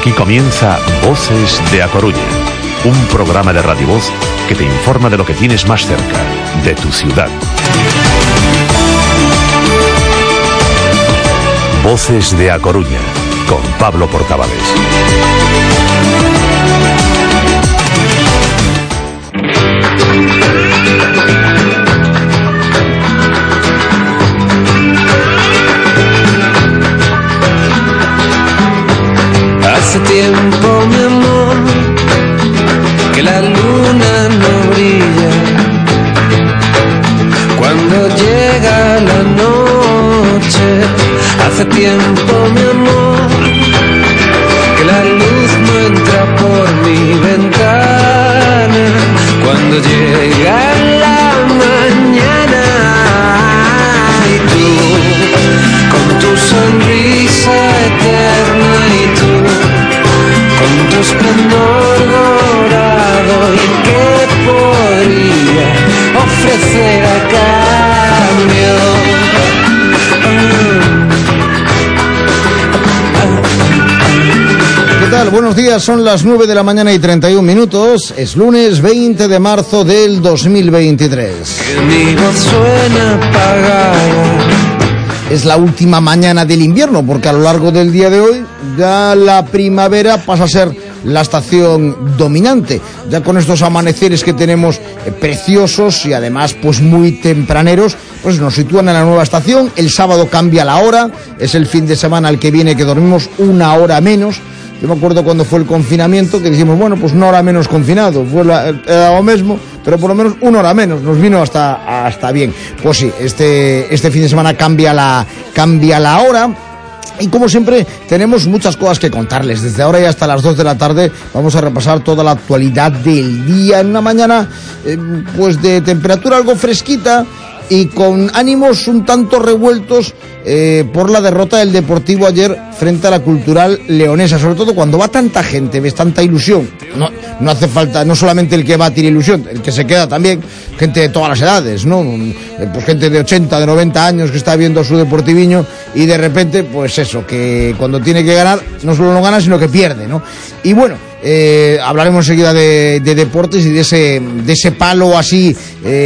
Aquí comienza Voces de A Coruña, un programa de Radio Voz que te informa de lo que tienes más cerca, de tu ciudad. Voces de A Coruña, con Pablo Portavales. Hace tiempo, mi amor, que la luna no brilla. Cuando llega la noche, hace tiempo, mi amor, que la luz no entra por mi ventana. Cuando llega la mañana y tú, con tu sonrisa eterna y tú, con tu esplendor dorado, ¿y qué podría ofrecer a cambio? ¿Qué tal? Buenos días, son las 9 de la mañana y 31 minutos. Es lunes 20 de marzo del 2023. Que mi voz suena apagada. Es la última mañana del invierno, porque a lo largo del día de hoy ya la primavera pasa a ser la estación dominante. Ya con estos amaneceres que tenemos preciosos y además pues muy tempraneros, pues nos sitúan en la nueva estación. El sábado cambia la hora, es el fin de semana al que viene que dormimos una hora menos. Yo me acuerdo cuando fue el confinamiento que dijimos, bueno, pues una hora menos confinado, fue lo mismo, pero por lo menos una hora menos, nos vino hasta bien. Pues sí, este fin de semana cambia la hora. Y como siempre tenemos muchas cosas que contarles. Desde ahora y hasta las 2 de la tarde vamos a repasar toda la actualidad del día en una mañana pues de temperatura algo fresquita y con ánimos un tanto revueltos por la derrota del Deportivo ayer frente a la Cultural Leonesa, sobre todo cuando va tanta gente, ves tanta ilusión. No hace falta, no solamente el que va tiene ilusión, el que se queda también, gente de todas las edades, ¿no? Pues gente de 80, de 90 años que está viendo a su Deportiviño y de repente, pues eso, que cuando tiene que ganar, no solo no gana, sino que pierde, ¿no? Y bueno, hablaremos enseguida de deportes y de ese palo así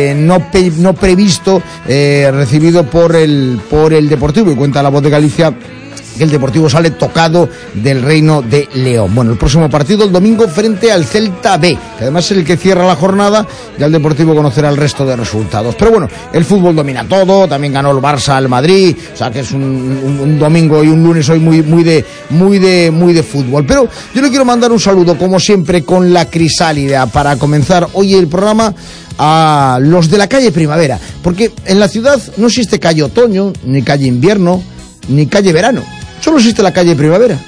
no previsto recibido por el Deportivo, y cuenta La Voz de Galicia que el Deportivo sale tocado del Reino de León. Bueno, el próximo partido el domingo frente al Celta B, que además es el que cierra la jornada. Ya el Deportivo conocerá el resto de resultados. Pero bueno, el fútbol domina todo. También ganó el Barça al Madrid. O sea que es un domingo y un lunes hoy muy de fútbol. Pero yo le quiero mandar un saludo, como siempre, con la crisálida para comenzar hoy el programa a los de la calle Primavera, porque en la ciudad no existe calle otoño, ni calle invierno, ni calle verano. Solo existe la calle Primavera.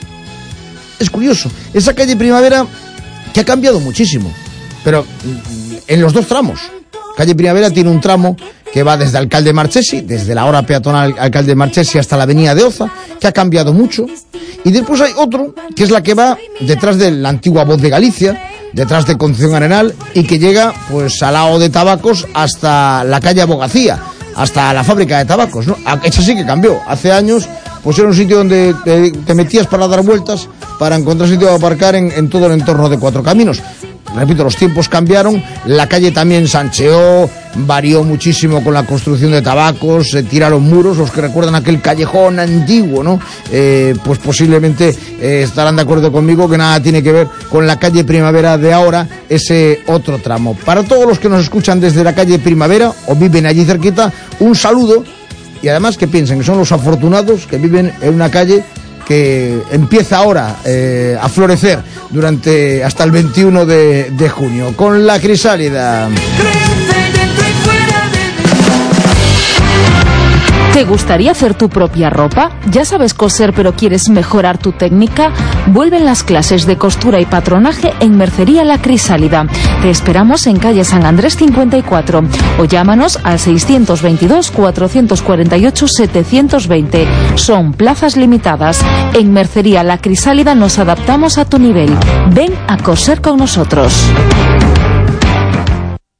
Es curioso, esa calle Primavera que ha cambiado muchísimo, pero en los dos tramos. Calle Primavera tiene un tramo que va desde Alcalde Marchesi, desde la hora peatonal Alcalde Marchesi hasta la avenida de Oza, que ha cambiado mucho. Y después hay otro, que es la que va detrás de la antigua Voz de Galicia, detrás de Concepción Arenal, y que llega pues al lado de Tabacos hasta la calle Abogacía, hasta la fábrica de tabacos, ¿no? Esa sí que cambió. Hace años pues era un sitio donde te metías para dar vueltas, para encontrar sitio de aparcar en todo el entorno de Cuatro Caminos. Repito, los tiempos cambiaron, la calle también se ancheó, varió muchísimo con la construcción de Tabacos, se tiraron muros. Los que recuerdan aquel callejón antiguo, ¿no? Pues posiblemente estarán de acuerdo conmigo que nada tiene que ver con la calle Primavera de ahora, ese otro tramo. Para todos los que nos escuchan desde la calle Primavera o viven allí cerquita, un saludo, y además que piensen que son los afortunados que viven en una calle que empieza ahora a florecer durante hasta el 21 de junio, con la crisálida. ¿Te gustaría hacer tu propia ropa? ¿Ya sabes coser pero quieres mejorar tu técnica? Vuelven las clases de costura y patronaje en Mercería La Crisálida. Te esperamos en calle San Andrés 54 o llámanos al 622-448-720. Son plazas limitadas. En Mercería La Crisálida nos adaptamos a tu nivel. Ven a coser con nosotros.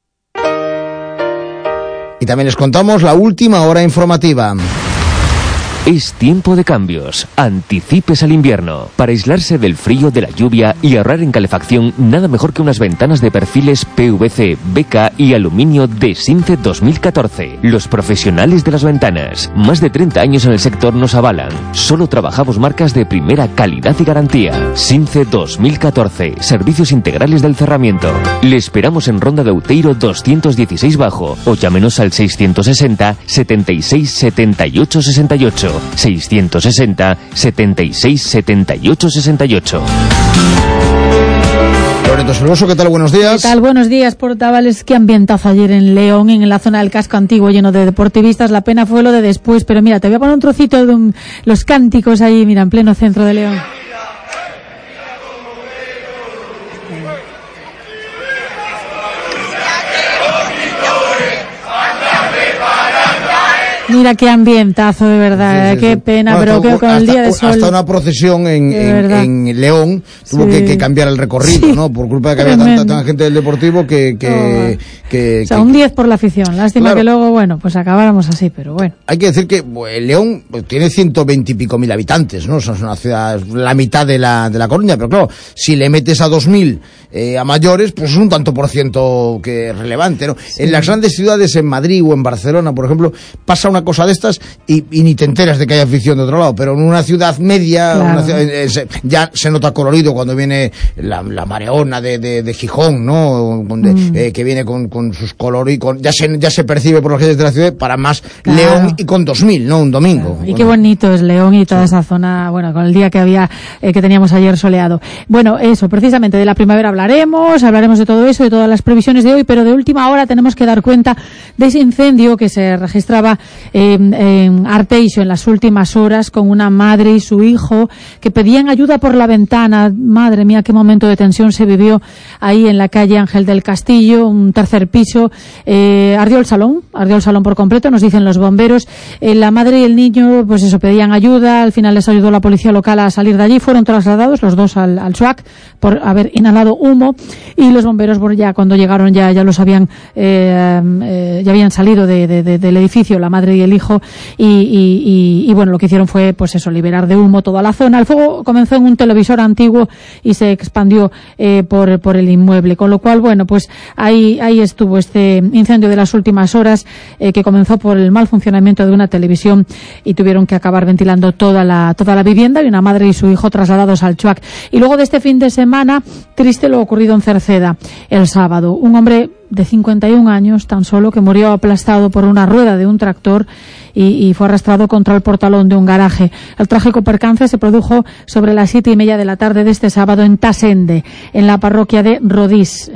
Y también les contamos la última hora informativa. Es tiempo de cambios. Anticipes al invierno. Para aislarse del frío, de la lluvia y ahorrar en calefacción, nada mejor que unas ventanas de perfiles PVC, BK y aluminio de Since 2014. Los profesionales de las ventanas. Más de 30 años en el sector nos avalan. Solo trabajamos marcas de primera calidad y garantía. Since 2014. Servicios integrales del cerramiento. Le esperamos en Ronda de Outeiro 216 Bajo o llámenos al 660 76 78 68. 660 76 78 68. Loreto Silvoso, ¿qué tal? Buenos días. ¿Qué tal? Buenos días, portavales. Qué ambientazo ayer en León, en la zona del casco antiguo, lleno de deportivistas. La pena fue lo de después, pero mira, te voy a poner un trocito de los cánticos ahí, mira, en pleno centro de León. Mira qué ambientazo, de verdad, qué pena, bueno, pero con el día de sol. Hasta una procesión en León tuvo que cambiar el recorrido, ¿no? Por culpa de que había tanta gente del Deportivo que o sea, un 10 por la afición. Lástima que luego, bueno, pues acabáramos así, pero bueno. Hay que decir que León tiene 120 y pico mil habitantes, ¿no? O sea, es una ciudad, la mitad de la Coruña, pero claro, si le metes a 2000 a mayores, pues es un tanto por ciento que es relevante, ¿no? Sí. En las grandes ciudades, en Madrid o en Barcelona, por ejemplo, pasa una cosa de estas y ni te enteras de que hay afición de otro lado, pero en una ciudad media, claro, ya se nota colorido cuando viene la Mareona de Gijón, ¿no? Que viene con sus colores, ya se percibe por las calles de la ciudad para más, claro. León y con 2000, ¿no? Un domingo. Claro. Y qué bonito es León y toda esa zona, bueno, con el día que teníamos ayer soleado. Bueno, eso, precisamente de la primavera hablaremos de todo eso, de todas las previsiones de hoy, pero de última hora tenemos que dar cuenta de ese incendio que se registraba en Arteixo en las últimas horas, con una madre y su hijo que pedían ayuda por la ventana. Madre mía, qué momento de tensión se vivió ahí en la calle Ángel del Castillo, un tercer piso. Ardió el salón por completo, nos dicen los bomberos. La madre y el niño, pues eso, pedían ayuda. Al final les ayudó la policía local a salir de allí. Fueron trasladados los dos al SUAC por haber inhalado humo, y los bomberos, bueno, ya cuando llegaron ya los habían ya habían salido del edificio, la madre y el hijo, y bueno, lo que hicieron fue, pues eso, liberar de humo toda la zona. El fuego comenzó en un televisor antiguo y se expandió por el inmueble, con lo cual, bueno, pues ahí estuvo este incendio de las últimas horas, que comenzó por el mal funcionamiento de una televisión, y tuvieron que acabar ventilando toda la vivienda, y una madre y su hijo trasladados al SUAC. Y luego de este fin de semana, triste lo ocurrido en Cerceda el sábado. Un hombre de 51 años tan solo, que murió aplastado por una rueda de un tractor y fue arrastrado contra el portalón de un garaje. El trágico percance se produjo sobre las 7:30 de la tarde de este sábado en Tasende, en la parroquia de Rodís,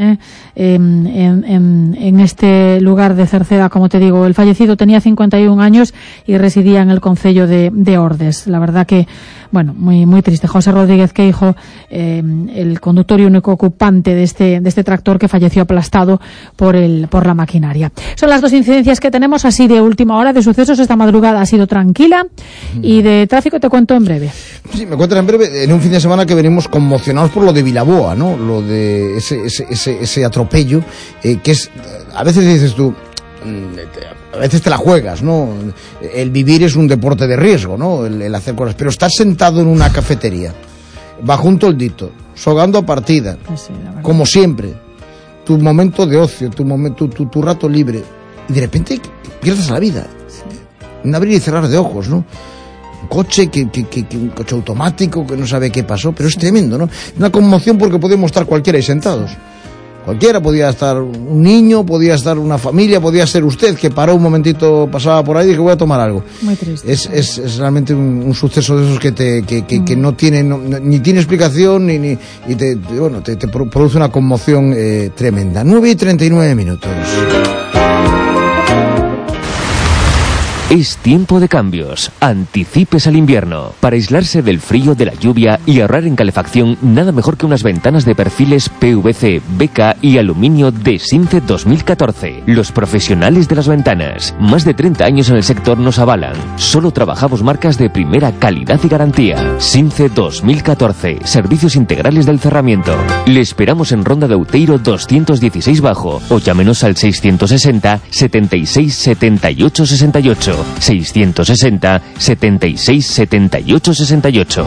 en este lugar de Cerceda, como te digo. El fallecido tenía 51 años y residía en el concello de Ordes. La verdad que, bueno, muy, muy triste. José Rodríguez Queijo, el conductor y único ocupante de este tractor, que falleció aplastado por la maquinaria. Son las dos incidencias que tenemos así de última hora. De sucesos, esta madrugada ha sido tranquila, y de tráfico te cuento en breve. Sí, me cuentas en breve, en un fin de semana que venimos conmocionados por lo de Vilaboa, ¿no? Lo de ese atropello, que es, a veces dices tú, a veces te la juegas, ¿no? El vivir es un deporte de riesgo, ¿no? El hacer cosas, pero estar sentado en una cafetería, bajo un toldito, sogando a partida, sí, como siempre, tu momento de ocio, tu rato libre, y de repente pierdes la vida. Sí. Un abrir y cerrar de ojos, ¿no? Un coche un coche automático que no sabe qué pasó, pero es tremendo, ¿no? Una conmoción, porque podíamos estar cualquiera ahí sentados. Cualquiera, podía estar un niño, podía estar una familia, podía ser usted, que paró un momentito, pasaba por ahí y dije, voy a tomar algo. Muy triste. Es realmente un suceso de esos que no tiene, ni tiene explicación, y te produce una conmoción tremenda. 9:39. Es tiempo de cambios. Anticipes al invierno. Para aislarse del frío, de la lluvia y ahorrar en calefacción, nada mejor que unas ventanas de perfiles PVC, BK y aluminio de Since 2014. Los profesionales de las ventanas. Más de 30 años en el sector nos avalan. Solo trabajamos marcas de primera calidad y garantía. Since 2014. Servicios integrales del cerramiento. Le esperamos en Ronda de Outeiro 216 Bajo o llámenos al 660 76 78 68. 68, 660 76 78 68.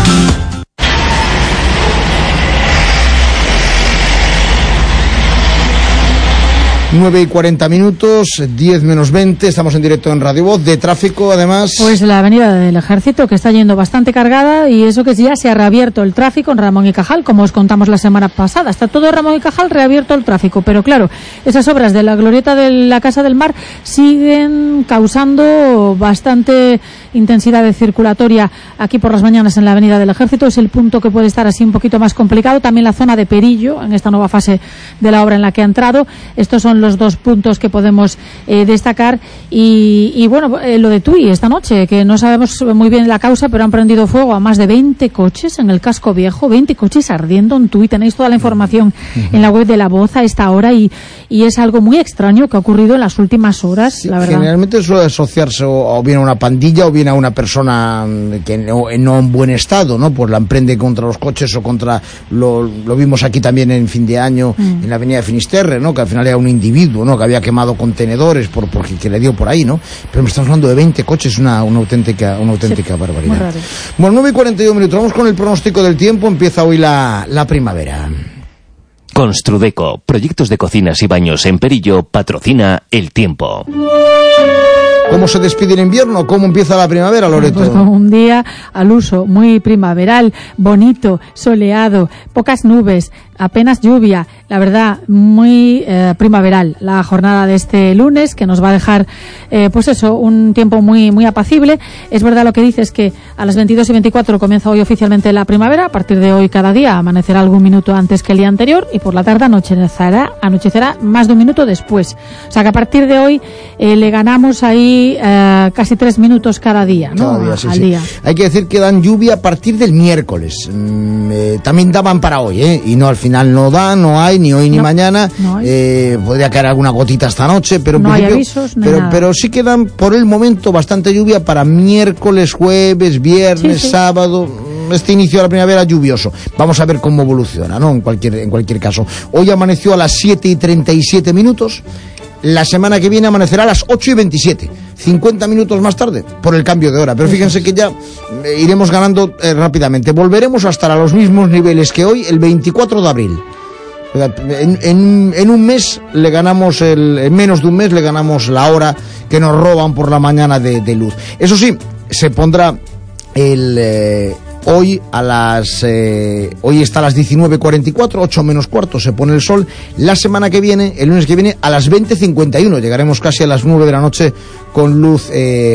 9:40, 10 menos 20, estamos en directo en Radio Voz, de tráfico además. Pues la avenida del Ejército, que está yendo bastante cargada, y eso que ya se ha reabierto el tráfico en Ramón y Cajal, como os contamos la semana pasada. Está todo Ramón y Cajal reabierto el tráfico, pero claro, esas obras de la glorieta de la Casa del Mar siguen causando bastante intensidad de circulatoria aquí por las mañanas en la avenida del Ejército. Es el punto que puede estar así un poquito más complicado. También la zona de Perillo, en esta nueva fase de la obra en la que ha entrado. Estos son los dos puntos que podemos destacar. Y bueno, lo de Tui esta noche, que no sabemos muy bien la causa, pero han prendido fuego a más de 20 coches en el casco viejo, 20 coches ardiendo en Tui. Tenéis toda la información en la web de La Voz a esta hora, y es algo muy extraño que ha ocurrido en las últimas horas, sí, la verdad. Generalmente suele asociarse o bien a una pandilla o bien a una persona que no en buen estado, ¿no? Pues la emprende contra los coches o contra... Lo vimos aquí también en fin de año en la avenida de Finisterre, ¿no? Que al final era un individuo, ¿no? Que había quemado contenedores porque que le dio por ahí, ¿no? Pero me estamos hablando de 20 coches, una auténtica barbaridad. Bueno, 9:41, vamos con el pronóstico del tiempo. Empieza hoy la primavera. Construdeco, proyectos de cocinas y baños en Perillo, patrocina el tiempo. ¿Cómo se despide el invierno? ¿Cómo empieza la primavera, Loreto? Pues con un día al uso, muy primaveral, bonito, soleado, pocas nubes, apenas lluvia. La verdad, muy primaveral la jornada de este lunes, que nos va a dejar, pues eso, un tiempo muy, muy apacible. Es verdad lo que dices, que a las 22:24 comienza hoy oficialmente la primavera. A partir de hoy, cada día amanecerá algún minuto antes que el día anterior, y por la tarde anochecerá más de un minuto después. O sea que a partir de hoy le ganamos ahí casi 3 minutos cada día, ¿no? Cada día, sí, al sí. día. Hay que decir que dan lluvia a partir del miércoles. También daban para hoy, y no, al final no hay ni hoy ni mañana. No hay. Podría caer alguna gotita esta noche, pero no hay avisos, pero sí que dan por el momento bastante lluvia para miércoles, jueves, viernes, sábado. Este inicio de la primavera lluvioso. Vamos a ver cómo evoluciona, ¿no? En cualquier caso. Hoy amaneció a las 7:37. La semana que viene amanecerá a las 8:27, 50 minutos más tarde, por el cambio de hora. Pero fíjense que ya iremos ganando rápidamente. Volveremos a estar a los mismos niveles que hoy, el 24 de abril. En un mes le ganamos, en menos de un mes le ganamos la hora que nos roban por la mañana de luz. Eso sí, se pondrá hoy hoy está a las 19:44, 8 menos cuarto se pone el sol. La semana que viene, el lunes que viene, a las 20:51 llegaremos casi a las 9 de la noche con luz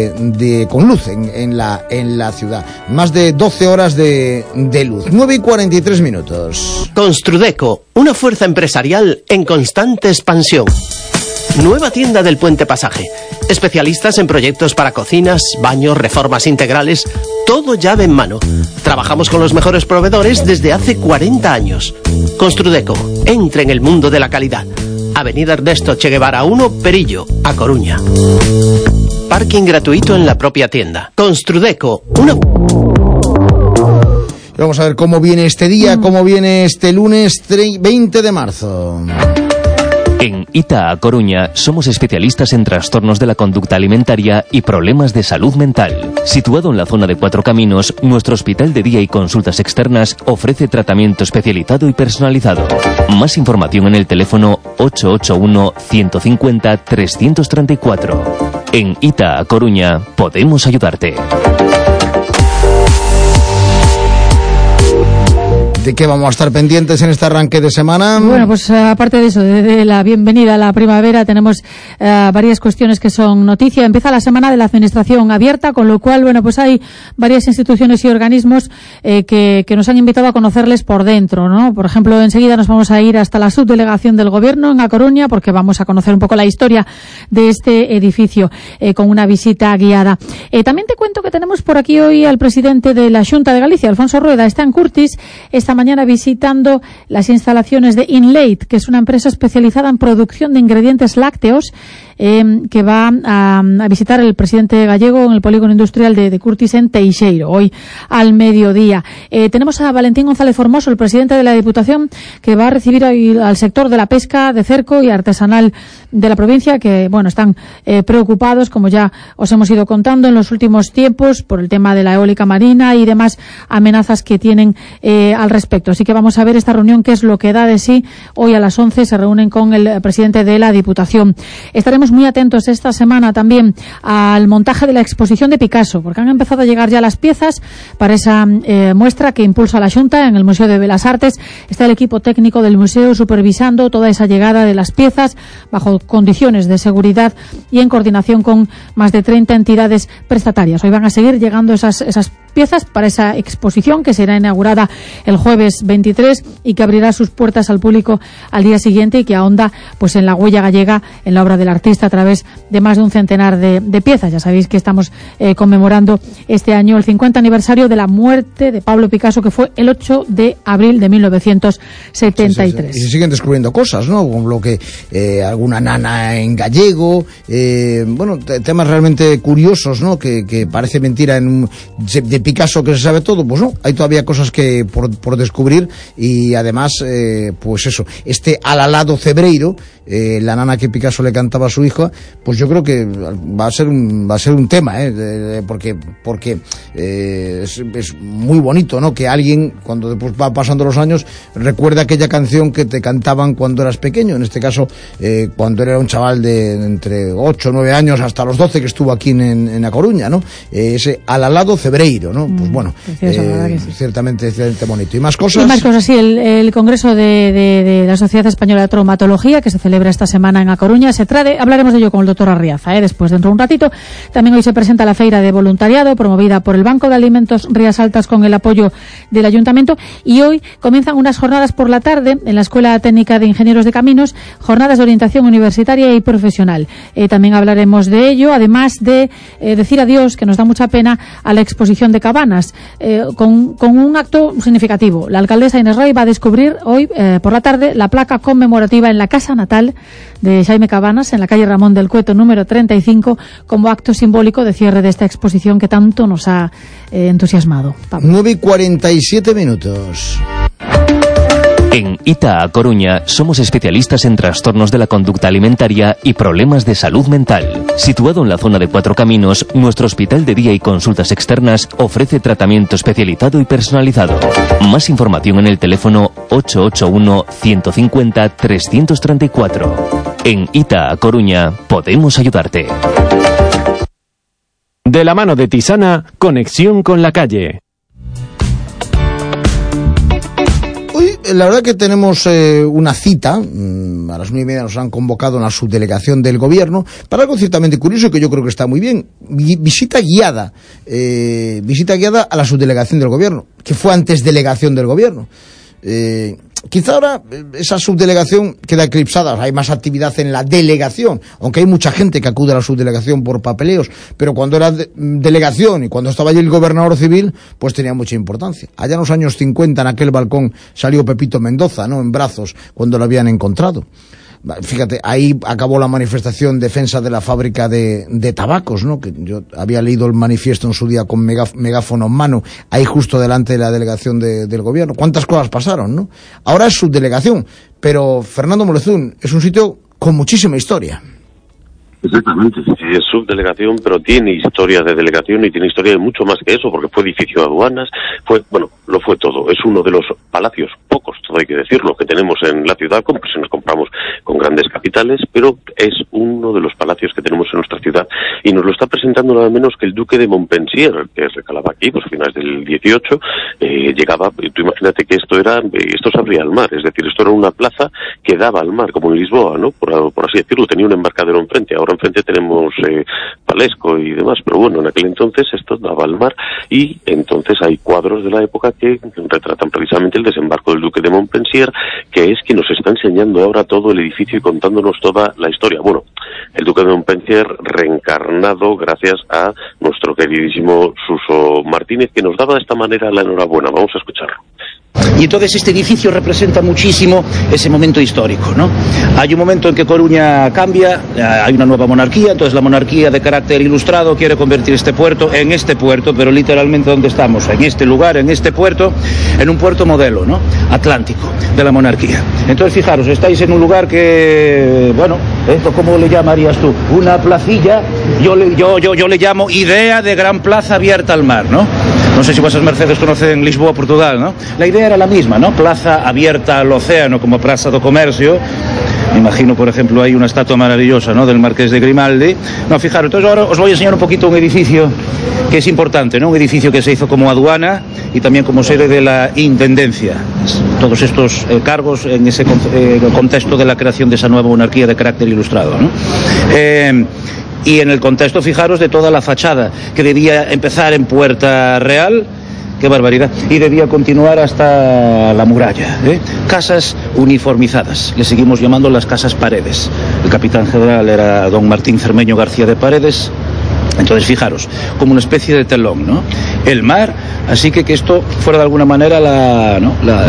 en la ciudad. Más de 12 horas de luz. 9:43. Construdeco, una fuerza empresarial en constante expansión. Nueva tienda del Puente Pasaje. Especialistas en proyectos para cocinas, baños, reformas integrales, todo llave en mano. Trabajamos con los mejores proveedores desde hace 40 años. Construdeco, entre en el mundo de la calidad. Avenida Ernesto Che Guevara 1, Perillo, A Coruña. Parking gratuito en la propia tienda. Construdeco, una... Vamos a ver cómo viene este día, cómo viene este lunes 20 de marzo. En ITA A Coruña somos especialistas en trastornos de la conducta alimentaria y problemas de salud mental. Situado en la zona de Cuatro Caminos, nuestro hospital de día y consultas externas ofrece tratamiento especializado y personalizado. Más información en el teléfono 881 150 334. En ITA A Coruña podemos ayudarte. ¿De qué vamos a estar pendientes en este arranque de semana? Bueno, pues aparte de eso, de la bienvenida a la primavera, tenemos varias cuestiones que son noticia. Empieza la semana de la administración abierta, con lo cual, bueno, pues hay varias instituciones y organismos que nos han invitado a conocerles por dentro, ¿no? Por ejemplo, enseguida nos vamos a ir hasta la subdelegación del Gobierno en A Coruña, porque vamos a conocer un poco la historia de este edificio con una visita guiada. También te cuento que tenemos por aquí hoy al presidente de la Xunta de Galicia, Alfonso Rueda. Está en Curtis esta mañana visitando las instalaciones de Inlate, que es una empresa especializada en producción de ingredientes lácteos, que va a visitar el presidente gallego en el polígono industrial de Curtis en Teixeiro, hoy al mediodía. Tenemos a Valentín González Formoso, el presidente de la Diputación, que va a recibir hoy al sector de la pesca de cerco y artesanal de la provincia, que bueno, están preocupados, como ya os hemos ido contando en los últimos tiempos, por el tema de la eólica marina y demás amenazas que tienen al respecto. Así que vamos a ver esta reunión, qué es lo que da de sí. Hoy a las 11 se reúnen con el presidente de la Diputación. Estaremos muy atentos esta semana también al montaje de la exposición de Picasso, porque han empezado a llegar ya las piezas para esa muestra que impulsa la Xunta en el Museo de Belas Artes. Está el equipo técnico del museo supervisando toda esa llegada de las piezas bajo condiciones de seguridad y en coordinación con más de 30 entidades prestatarias. Hoy van a seguir llegando esas piezas para esa exposición que será inaugurada el jueves 23 y que abrirá sus puertas al público al día siguiente, y que ahonda pues en la huella gallega, en la obra del artista, a través de más de un centenar de piezas. Ya sabéis que estamos conmemorando este año el 50 aniversario de la muerte de Pablo Picasso, que fue el 8 de abril de 1973. Sí. Y se siguen descubriendo cosas, ¿no? Como lo que alguna nana en gallego, bueno, temas realmente curiosos, ¿no? Que parece mentira de Picasso que se sabe todo. Pues no, hay todavía cosas que por descubrir, y además, pues eso, este alalado cebreiro, la nana que Picasso le cantaba a su hija, pues yo creo que va a ser un tema, porque es muy bonito, ¿no? Que alguien, cuando después va pasando los años, recuerda aquella canción que te cantaban cuando eras pequeño. En este caso, cuando era un chaval de entre 8 o 9 años hasta los 12, que estuvo aquí en A Coruña, ¿no? Ese alalado cebreiro, ¿no? Pues bueno, precioso, que sí. ciertamente bonito. ¿Y más cosas? Y más cosas, sí. El Congreso de la Sociedad Española de Traumatología, que se celebra esta semana en A Coruña, hablaremos de ello con el doctor Arriaza, después, dentro de un ratito. También hoy se presenta la feira de voluntariado promovida por el Banco de Alimentos Rías Altas con el apoyo del Ayuntamiento, y hoy comienzan unas jornadas por la tarde en la Escuela Técnica de Ingenieros de Caminos, jornadas de orientación universitaria y profesional. También hablaremos de ello, además de decir adiós, que nos da mucha pena, a la exposición de Cabanas, con un acto significativo. La alcaldesa Inés Rey va a descubrir hoy por la tarde la placa conmemorativa en la casa natal de Xaime Cabanas, en la calle Ramón del Cueto número 35, como acto simbólico de cierre de esta exposición que tanto nos ha entusiasmado. Pablo. 9:47. En ITA A Coruña somos especialistas en trastornos de la conducta alimentaria y problemas de salud mental. Situado en la zona de Cuatro Caminos, nuestro hospital de día y consultas externas ofrece tratamiento especializado y personalizado. Más información en el teléfono 881-150-334. En ITA A Coruña podemos ayudarte. De la mano de Tisana, conexión con la calle. Hoy, la verdad que tenemos una cita, a las 9:30 nos han convocado en la subdelegación del Gobierno para algo ciertamente curioso, que yo creo que está muy bien. Visita guiada a la subdelegación del Gobierno, que fue antes delegación del Gobierno. Quizá ahora esa subdelegación queda eclipsada, hay más actividad en la delegación, aunque hay mucha gente que acude a la subdelegación por papeleos, pero cuando era delegación y cuando estaba allí el gobernador civil, pues tenía mucha importancia. Allá en los años 50, en aquel balcón, salió Pepito Mendoza, ¿no?, en brazos, cuando lo habían encontrado. Fíjate, ahí acabó la manifestación defensa de la fábrica de tabacos, ¿no? Que yo había leído el manifiesto en su día con megáfono en mano, ahí justo delante de la delegación del Gobierno. ¿Cuántas cosas pasaron, no? Ahora es subdelegación, pero Fernando Molezún es un sitio con muchísima historia. Exactamente, sí, es subdelegación, pero tiene historia de delegación y tiene historia de mucho más que eso, porque fue edificio de aduanas, lo fue todo. Es uno de los palacios, pocos, todo hay que decirlo, que tenemos en la ciudad, si nos compramos con grandes capitales, pero es uno de los palacios que tenemos en nuestra ciudad, y nos lo está presentando nada menos que el duque de Montpensier, que recalaba aquí, pues a finales del 18, llegaba, tú imagínate que esto se abría al mar, es decir, esto era una plaza que daba al mar, como en Lisboa, ¿no? Por así decirlo, tenía un embarcadero enfrente. Ahora enfrente tenemos Palesco y demás, pero bueno, en aquel entonces esto daba al mar, y entonces hay cuadros de la época que retratan precisamente el desembarco del duque de Montpensier, que es quien nos está enseñando ahora todo el edificio y contándonos toda la historia. Bueno, el duque de Montpensier reencarnado gracias a nuestro queridísimo Suso Martínez, que nos daba de esta manera la enhorabuena. Vamos a escucharlo. Y entonces este edificio representa muchísimo ese momento histórico, ¿no? Hay un momento en que Coruña cambia, hay una nueva monarquía, entonces la monarquía de carácter ilustrado quiere convertir este puerto, pero literalmente ¿dónde estamos? En este lugar, en este puerto, en un puerto modelo, ¿no? Atlántico, de la monarquía. Entonces fijaros, estáis en un lugar que, bueno, ¿esto cómo le llamarías tú? Una placilla, yo le llamo idea de gran plaza abierta al mar, ¿no? No sé si vuestras mercedes conocen Lisboa, Portugal, ¿no? La idea era la misma, ¿no? Plaza abierta al océano como Praza do Comercio. Me imagino, por ejemplo, hay una estatua maravillosa, ¿no? Del Marqués de Grimaldi. No, fijaros, entonces ahora os voy a enseñar un poquito un edificio que es importante, ¿no? Un edificio que se hizo como aduana y también como sede de la intendencia. Todos estos cargos en ese contexto de la creación de esa nueva monarquía de carácter ilustrado, ¿no? Y en el contexto, fijaros, de toda la fachada, que debía empezar en Puerta Real, qué barbaridad, y debía continuar hasta la muralla, ¿eh? Casas uniformizadas, le seguimos llamando las casas Paredes. El capitán general era don Martín Cermeño García de Paredes. Entonces, fijaros, como una especie de telón, ¿no? El mar, así que esto fuera de alguna manera la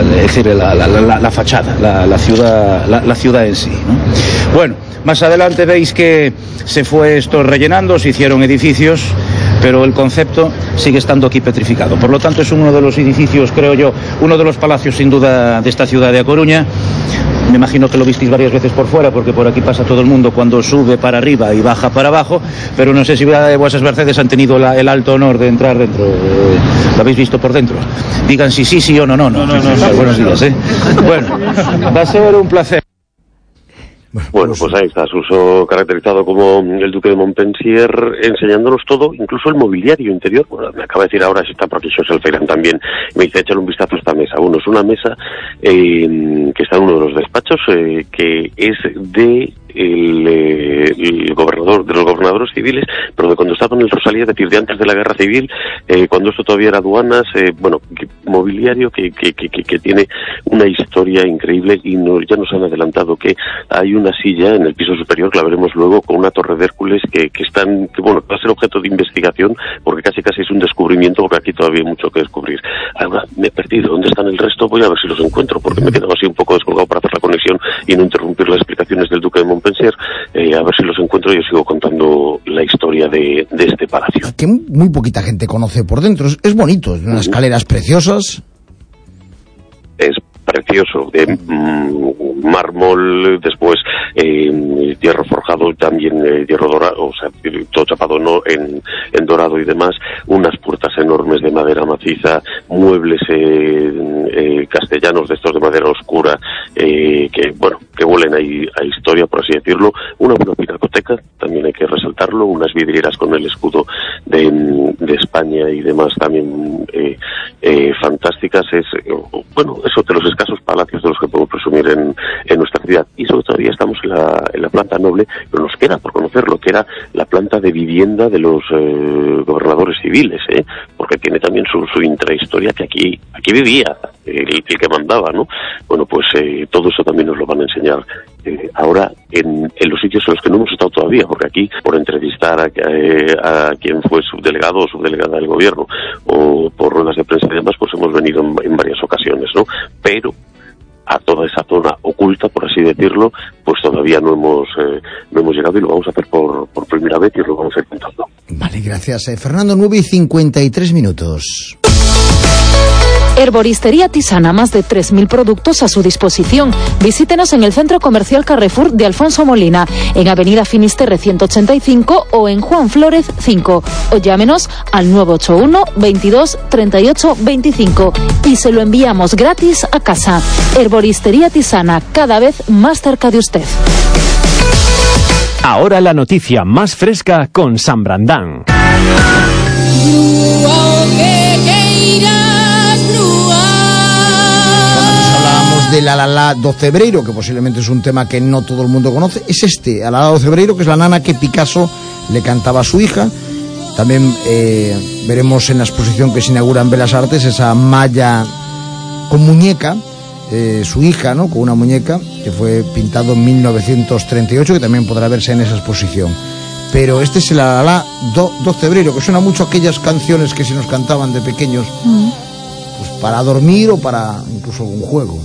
fachada, la ciudad en sí, ¿no? Bueno, más adelante veis que se fue esto rellenando, se hicieron edificios, pero el concepto sigue estando aquí petrificado. Por lo tanto, es uno de los edificios, creo yo, uno de los palacios sin duda de esta ciudad de A Coruña. Me imagino que lo visteis varias veces por fuera, porque por aquí pasa todo el mundo cuando sube para arriba y baja para abajo, pero no sé si vuestras mercedes han tenido el alto honor de entrar dentro. ¿Lo habéis visto por dentro? Digan si sí o no. No. Buenos días, ¿eh? Bueno, va a ser un placer. Bueno, pues ahí está, Suso, caracterizado como el duque de Montpensier, enseñándonos todo, incluso el mobiliario interior. Bueno, me acaba de decir ahora si está por aquí José Feirán también, me dice, échale un vistazo a esta mesa. Bueno, es una mesa que está en uno de los despachos, que es de el gobernador, de los gobernadores civiles, pero de cuando estaba en el Rosalía, es decir, de antes de la Guerra Civil, cuando esto todavía era aduanas, mobiliario que tiene una historia increíble, y ya nos han adelantado que hay una silla en el piso superior, que la veremos luego, con una torre de Hércules que va a ser objeto de investigación, porque casi es un descubrimiento, porque aquí todavía hay mucho que descubrir. Ahora me he perdido, ¿dónde están el resto? Voy a ver si los encuentro, porque me he quedado así un poco descolgado para hacer la conexión y no interrumpir las explicaciones del duque de Montpensier. A ver si los encuentro y os sigo contando la historia de este palacio. Que muy poquita gente conoce por dentro. Es bonito, unas escaleras preciosas. Es precioso, de mármol, después hierro forjado, también hierro dorado, o sea, todo chapado no en dorado y demás, unas puertas enormes de madera maciza, muebles castellanos de estos de madera oscura, que huelen a historia, por así decirlo, una buena pinacoteca, también hay que resaltarlo, unas vidrieras con el escudo de España y demás también fantásticas. Eso de los escasos palacios de los que podemos presumir en nuestra ciudad, y sobre todo todavía estamos en la planta noble, pero nos queda por conocer lo que era la planta de vivienda de los gobernadores civiles, porque tiene también su intrahistoria, que aquí vivía el que mandaba, ¿no? Bueno, pues todo eso también nos lo van a enseñar ahora en los sitios en los que no hemos estado todavía, porque aquí, por entrevistar a quien fue subdelegado o subdelegada del gobierno, o por ruedas de prensa y demás, pues hemos venido en varias ocasiones, ¿no? Pero a toda esa zona oculta, por así decirlo, pues todavía no hemos llegado, y lo vamos a hacer por primera vez y os lo vamos a ir contando. Vale, gracias. Fernando, 9:53. Herboristería Tisana, más de 3.000 productos a su disposición. Visítenos en el Centro Comercial Carrefour de Alfonso Molina, en Avenida Finisterre 185 o en Juan Flórez 5. O llámenos al 981 22 38 25 y se lo enviamos gratis a casa. Herboristería Tisana, cada vez más cerca de usted. Ahora la noticia más fresca con San Brandán. Del Alalá do Cebreiro, que posiblemente es un tema que no todo el mundo conoce, es Alalá do Cebreiro, que es la nana que Picasso le cantaba a su hija. También veremos en la exposición que se inaugura en Bellas Artes esa malla con muñeca, su hija, ¿no?, con una muñeca, que fue pintado en 1938, que también podrá verse en esa exposición. Pero este es el Alalá do Cebreiro, que suena mucho a aquellas canciones que se nos cantaban de pequeños, pues para dormir o para incluso algún juego.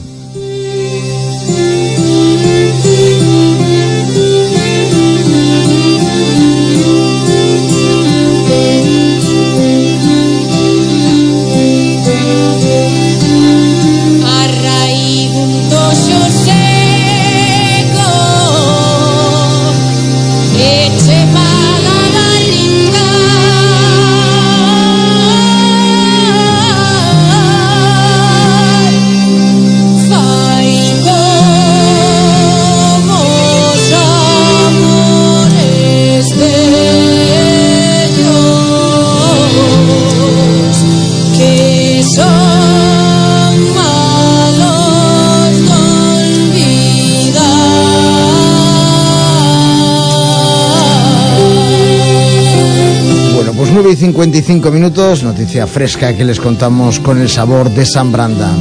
Y 55 minutos, noticia fresca que les contamos con el sabor de San Brandán.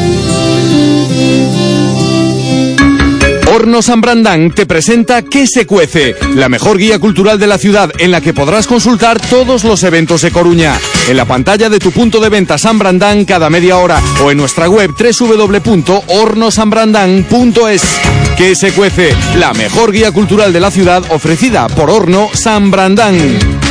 Horno San Brandán te presenta ¿Qué se cuece?, la mejor guía cultural de la ciudad, en la que podrás consultar todos los eventos de Coruña. En la pantalla de tu punto de venta San Brandán cada media hora o en nuestra web www.hornosanbrandán.es. ¿Qué se cuece?, la mejor guía cultural de la ciudad, ofrecida por Horno San Brandán.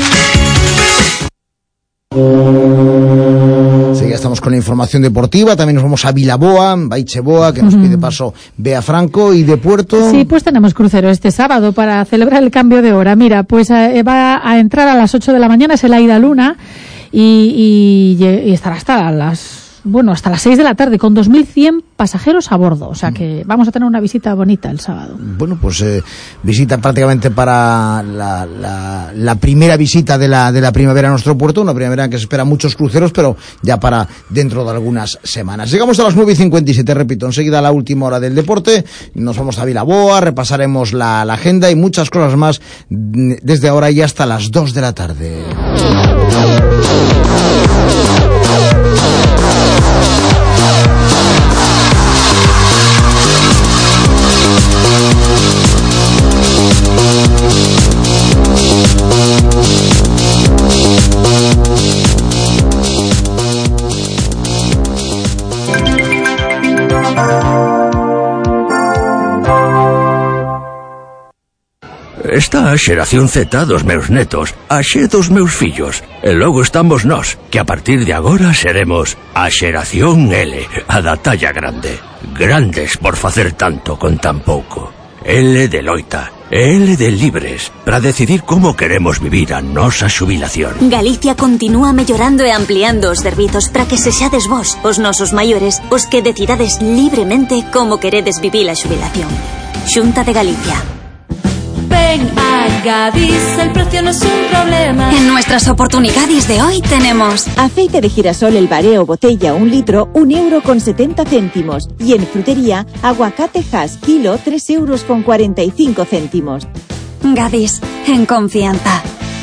Sí, ya estamos con la información deportiva. También nos vamos a Vilaboa, Baicheboa, que nos pide paso Bea Franco, y de Puerto. Sí, pues tenemos crucero este sábado para celebrar el cambio de hora. Mira, pues va a entrar a las 8 de la mañana, es el Aida Luna, y estará hasta las 6 de la tarde, con 2.100 pasajeros a bordo. O sea que vamos a tener una visita bonita el sábado. Bueno, pues visita prácticamente para la primera visita de la primavera a nuestro puerto, una primavera en que se esperan muchos cruceros, pero ya para dentro de algunas semanas. Llegamos a las 9:57, repito, enseguida a la última hora del deporte, nos vamos a Vilaboa, repasaremos la agenda y muchas cosas más desde ahora y hasta las 2 de la tarde. Está a xeración Z dos meus netos, a xe dos meus fillos, e logo estamos nós, que a partir de agora seremos a xeración L, a da talla grande. Grandes por facer tanto con tan pouco. L de loita, L de libres, para decidir como queremos vivir a nosa xubilación. Galicia continúa mellorando e ampliando os servizos para que sexades vos, os nosos maiores, os que decidades libremente como queredes vivir a xubilación. Xunta de Galicia. Ven a Gadis, el precio no es un problema. En nuestras oportunidades de hoy tenemos aceite de girasol El Bareo botella 1 litro, 1,70 €. Y en frutería, aguacate Hass kilo, 3,45 €. Gadis, en confianza.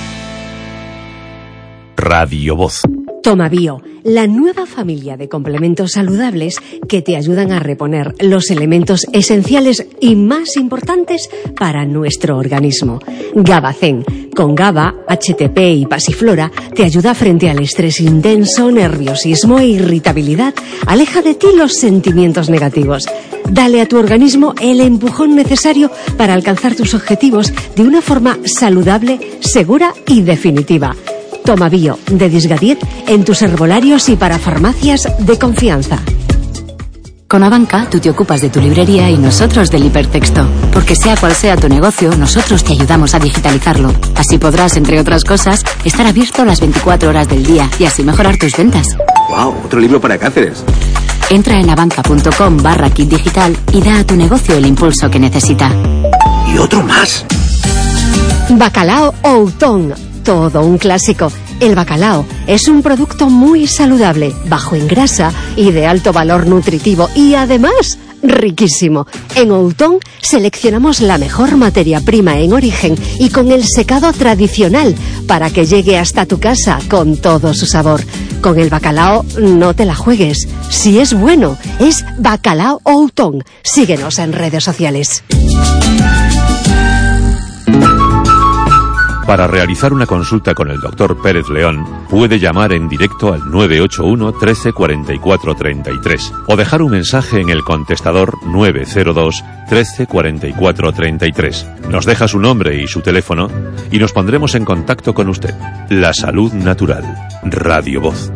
Radio Voz. Tomabio, la nueva familia de complementos saludables que te ayudan a reponer los elementos esenciales y más importantes para nuestro organismo. Gabacén, con GABA, HTP y pasiflora, te ayuda frente al estrés intenso, nerviosismo e irritabilidad. Aleja de ti los sentimientos negativos. Dale a tu organismo el empujón necesario para alcanzar tus objetivos de una forma saludable, segura y definitiva. Tomabio, de Disgadiet, en tus herbolarios y para farmacias de confianza. Con Abanca, tú te ocupas de tu librería y nosotros del hipertexto. Porque sea cual sea tu negocio, nosotros te ayudamos a digitalizarlo. Así podrás, entre otras cosas, estar abierto las 24 horas del día y así mejorar tus ventas. ¡Wow! Otro libro para Cáceres. Entra en abanca.com/kit digital y da a tu negocio el impulso que necesita. Y otro más. Bacalao Outón. Todo un clásico. El bacalao es un producto muy saludable, bajo en grasa y de alto valor nutritivo y además riquísimo. En Outón seleccionamos la mejor materia prima en origen y con el secado tradicional para que llegue hasta tu casa con todo su sabor. Con el bacalao no te la juegues. Si es bueno, es Bacalao Outón. Síguenos en redes sociales. Para realizar una consulta con el Dr. Pérez León, puede llamar en directo al 981 13 44 33 o dejar un mensaje en el contestador 902 13 44 33. Nos deja su nombre y su teléfono y nos pondremos en contacto con usted. La salud natural. Radio Voz.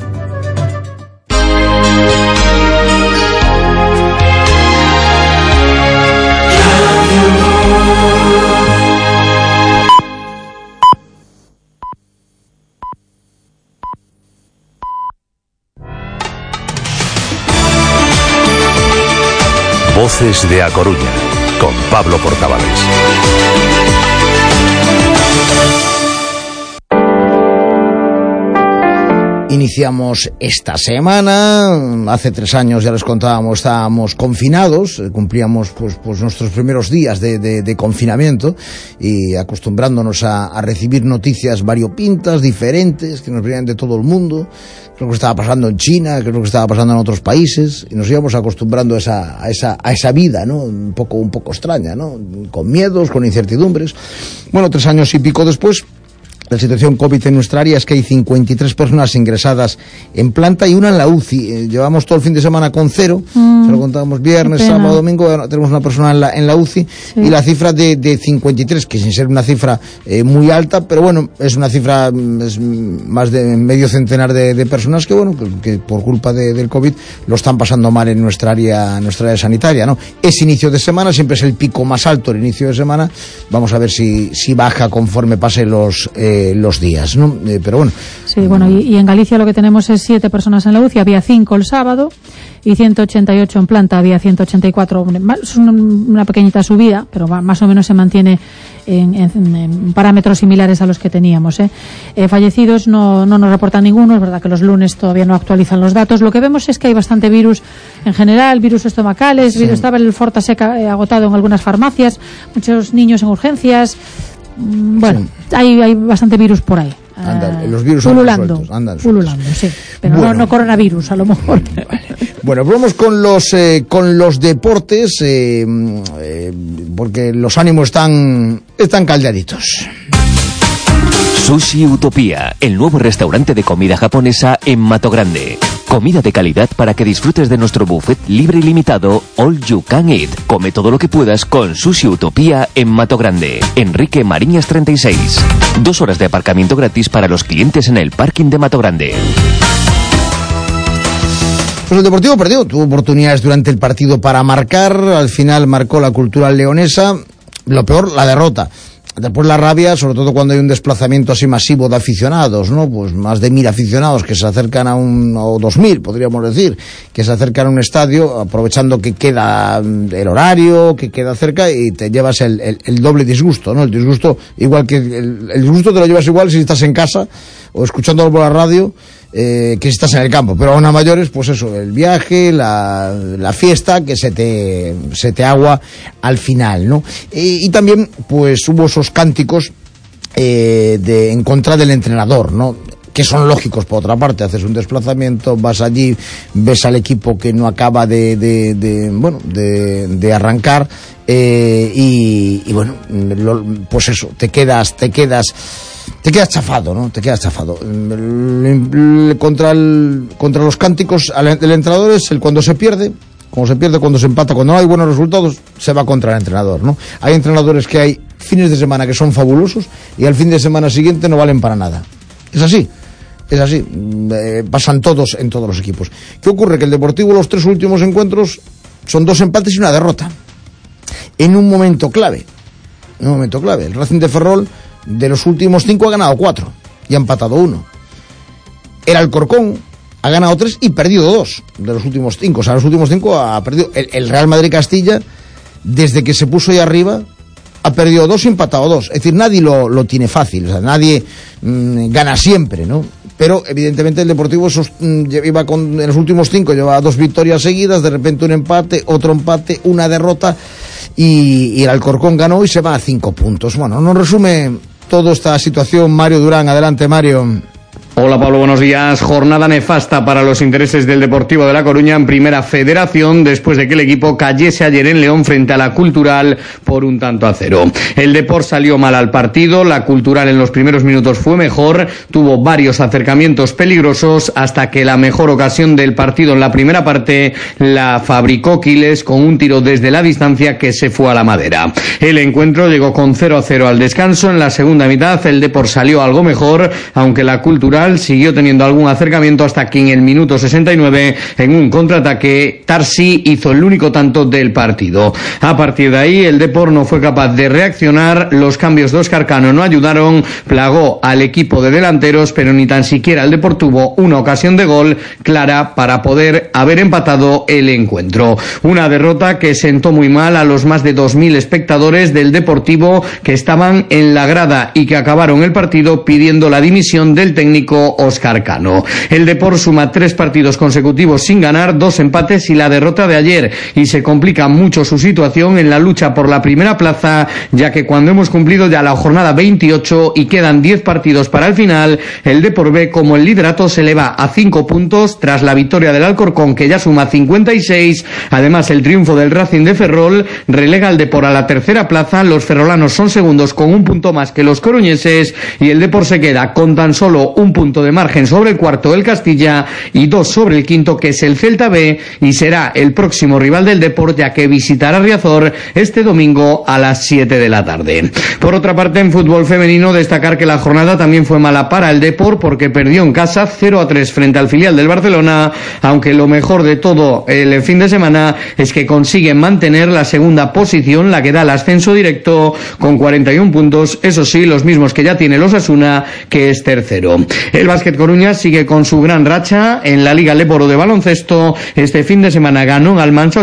Voces de A Coruña, con Pablo Portavales. Iniciamos esta semana, hace 3 años ya les contábamos, estábamos confinados, cumplíamos pues nuestros primeros días de confinamiento y acostumbrándonos a recibir noticias variopintas, diferentes, que nos venían de todo el mundo. Creo que estaba pasando en China, creo que estaba pasando en otros países, y nos íbamos acostumbrando a esa vida, ¿no? Un poco extraña, ¿no? Con miedos, con incertidumbres. Bueno, 3 años y pico después, la situación COVID en nuestra área es que hay 53 personas ingresadas en planta y una en la UCI. Llevamos todo el fin de semana con 0, se lo contábamos viernes, sábado, domingo, tenemos una persona en la UCI, sí. Y la cifra de 53, que sin ser una cifra muy alta, pero bueno, es una cifra, es más de medio centenar de personas que bueno, que por culpa del COVID lo están pasando mal en nuestra área sanitaria, ¿no? Es inicio de semana, siempre es el pico más alto el inicio de semana, vamos a ver si baja conforme pasen los días, ¿no? Pero bueno. Sí, bueno, y en Galicia lo que tenemos es 7 personas en la UCI, había 5 el sábado y 188 en planta, había 184, es una pequeñita subida, pero más o menos se mantiene en parámetros similares a los que teníamos, fallecidos no nos reportan ninguno, es verdad que los lunes todavía no actualizan los datos. Lo que vemos es que hay bastante virus en general, virus estomacales, sí. Estaba el Fortaseca agotado en algunas farmacias, muchos niños en urgencias. Bueno, sí. hay bastante virus por ahí. Andan, los virus pululando, sí. Pero bueno, no coronavirus, a lo mejor. Bueno, vamos con los deportes, porque los ánimos están caldeaditos. Sushi Utopía, el nuevo restaurante de comida japonesa en Mato Grande. Comida de calidad para que disfrutes de nuestro buffet libre y limitado All You Can Eat. Come todo lo que puedas con Sushi Utopía en Mato Grande. Enrique Mariñas 36. 2 horas de aparcamiento gratis para los clientes en el parking de Mato Grande. Pues el Deportivo perdió, tuvo oportunidades durante el partido para marcar, al final marcó la Cultural Leonesa, lo peor, la derrota. Después la rabia, sobre todo cuando hay un desplazamiento así masivo de aficionados, ¿no? Pues más de 1.000 aficionados que se acercan o 2.000, podríamos decir, que se acercan a un estadio, aprovechando que queda el horario, que queda cerca, y te llevas el doble disgusto, ¿no? El disgusto, igual que el disgusto te lo llevas igual si estás en casa o escuchándolo por la radio, que si estás en el campo, pero aún a mayores, pues eso, el viaje, la fiesta, que se te agua al final, ¿no? Y también, pues hubo esos cánticos en contra del entrenador, ¿no? Que son lógicos por otra parte, haces un desplazamiento, vas allí, ves al equipo que no acaba de arrancar, y bueno, pues eso, te quedas chafado, ¿no? Te quedas chafado. Contra los cánticos del entrenador es cuando se pierde, cuando se empata, cuando no hay buenos resultados, se va contra el entrenador, ¿no? Hay entrenadores que hay fines de semana que son fabulosos y al fin de semana siguiente no valen para nada. Es así. Pasan todos en todos los equipos. ¿Qué ocurre? Que el Deportivo, los 3 últimos encuentros son 2 empates y una derrota. En un momento clave. El Racing de Ferrol, de los últimos 5 ha ganado 4 y ha empatado 1. El Alcorcón ha ganado 3 y perdido 2 de los últimos 5. O sea, los últimos 5 ha perdido. El Real Madrid Castilla, desde que se puso ahí arriba, ha perdido 2 y empatado 2. Es decir, nadie lo tiene fácil. O sea, nadie gana siempre, ¿no? Pero evidentemente el Deportivo en los últimos 5 lleva 2 victorias seguidas, de repente un empate, otro empate, una derrota, y el Alcorcón ganó y se va a 5 puntos. Bueno, nos resume toda esta situación Mario Durán. Adelante, Mario. Hola Pablo, buenos días. Jornada nefasta para los intereses del Deportivo de La Coruña en Primera Federación después de que el equipo cayese ayer en León frente a la Cultural por 1-0. El Depor salió mal al partido, la Cultural en los primeros minutos fue mejor, tuvo varios acercamientos peligrosos hasta que la mejor ocasión del partido en la primera parte la fabricó Quiles con un tiro desde la distancia que se fue a la madera. El encuentro llegó con 0-0 al descanso. En la segunda mitad el Depor salió algo mejor, aunque la Cultural siguió teniendo algún acercamiento hasta que en el minuto 69, en un contraataque, Tarsi hizo el único tanto del partido. A partir de ahí, el Depor no fue capaz de reaccionar, los cambios de Óscar Cano no ayudaron, plagó al equipo de delanteros, pero ni tan siquiera el Depor tuvo una ocasión de gol clara para poder haber empatado el encuentro. Una derrota que sentó muy mal a los más de 2.000 espectadores del Deportivo que estaban en la grada y que acabaron el partido pidiendo la dimisión del técnico Óscar Cano. El Depor suma 3 partidos consecutivos sin ganar, 2 empates y la derrota de ayer, y se complica mucho su situación en la lucha por la primera plaza, ya que cuando hemos cumplido ya la jornada 28 y quedan 10 partidos para el final, el Depor ve como el liderato se eleva a 5 puntos tras la victoria del Alcorcón, que ya suma 56. Además, el triunfo del Racing de Ferrol relega al Depor a la tercera plaza. Los ferrolanos son segundos con 1 punto más que los coruñeses y el Depor se queda con tan solo 1 punto de margen sobre el cuarto, el Castilla, y 2 sobre el quinto, que es el Celta B, y será el próximo rival del Depor, ya que visitará Riazor este domingo a las 7 de la tarde. Por otra parte, en fútbol femenino, destacar que la jornada también fue mala para el Depor porque perdió en casa 0-3 frente al filial del Barcelona, aunque lo mejor de todo el fin de semana es que consiguen mantener la segunda posición, la que da el ascenso directo, con 41 puntos, eso sí, los mismos que ya tiene el Osasuna, que es tercero. El Básquet Coruña sigue con su gran racha en la Liga Leporo de baloncesto. Este fin de semana ganó en Almansa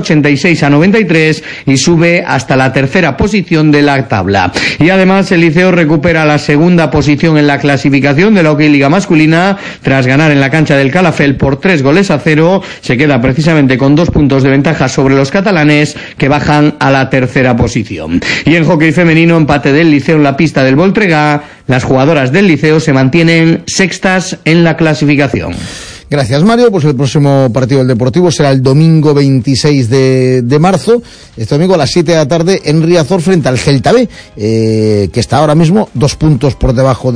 86-93 y sube hasta la tercera posición de la tabla. Y además el Liceo recupera la segunda posición en la clasificación de la Hockey Liga masculina tras ganar en la cancha del Calafell por 3-0. Se queda precisamente con 2 puntos de ventaja sobre los catalanes, que bajan a la tercera posición. Y en hockey femenino, empate del Liceo en la pista del Voltregá. Las jugadoras del Liceo se mantienen sextas en la clasificación. Gracias, Mario. Pues el próximo partido del Deportivo será el domingo 26 de marzo, este domingo a las 7 de la tarde en Riazor frente al Celta B, que está ahora mismo 2 puntos por debajo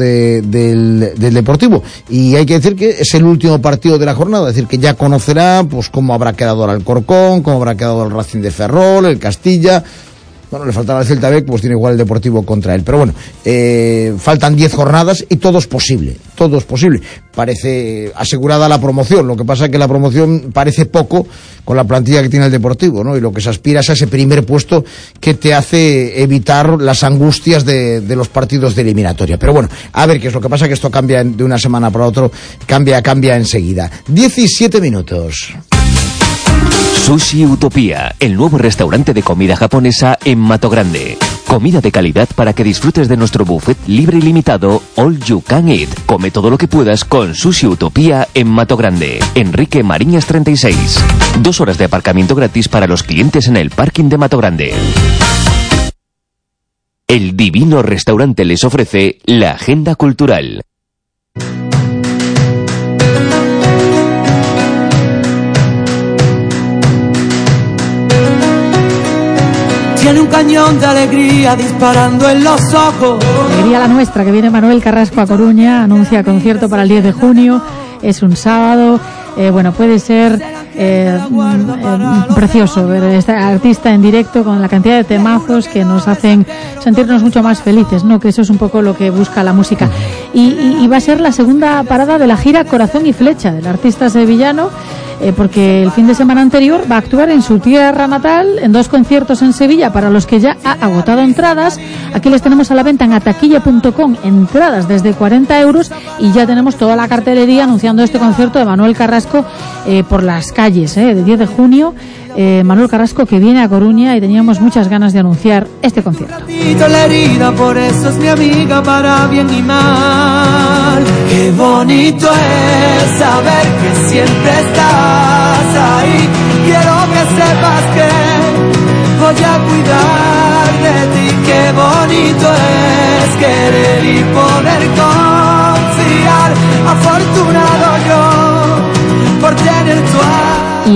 del Deportivo. Y hay que decir que es el último partido de la jornada, es decir, que ya conocerá pues cómo habrá quedado el Alcorcón, cómo habrá quedado el Racing de Ferrol, el Castilla. Bueno, le faltará al Celta B, pues tiene igual el Deportivo contra él. Pero bueno, faltan 10 jornadas y todo es posible. Todo es posible. Parece asegurada la promoción. Lo que pasa es que la promoción parece poco con la plantilla que tiene el Deportivo, ¿no? Y lo que se aspira es a ese primer puesto que te hace evitar las angustias de los partidos de eliminatoria. Pero bueno, a ver qué es lo que pasa, que esto cambia de una semana para otra, cambia enseguida. 17 minutos. Sushi Utopía, el nuevo restaurante de comida japonesa en Mato Grande. Comida de calidad para que disfrutes de nuestro buffet libre y limitado All You Can Eat. Come todo lo que puedas con Sushi Utopía en Mato Grande. Enrique Mariñas 36. 2 horas de aparcamiento gratis para los clientes en el parking de Mato Grande. El Divino Restaurante les ofrece la agenda cultural. Tiene un cañón de alegría disparando en los ojos. Alegría la nuestra, que viene Manuel Carrasco a Coruña, anuncia concierto para el 10 de junio, es un sábado. Bueno, puede ser precioso ver a este artista en directo con la cantidad de temazos que nos hacen sentirnos mucho más felices, ¿no? Que eso es un poco lo que busca la música. Y va a ser la segunda parada de la gira Corazón y Flecha del artista sevillano, porque el fin de semana anterior va a actuar en su tierra natal en 2 conciertos en Sevilla para los que ya ha agotado entradas. Aquí les tenemos a la venta en ataquilla.com, entradas desde 40 euros, y ya tenemos toda la cartelería anunciando este concierto de Manuel Carrasco por las calles, del 10 de junio. Manuel Carrasco, que viene a Coruña, y teníamos muchas ganas de anunciar este concierto. La herida, por eso es mi amiga para bien y mal. Qué bonito es saber que siempre estás ahí. Quiero que sepas que voy a cuidar de ti. Qué bonito es querer y poder confiar. Afortunadamente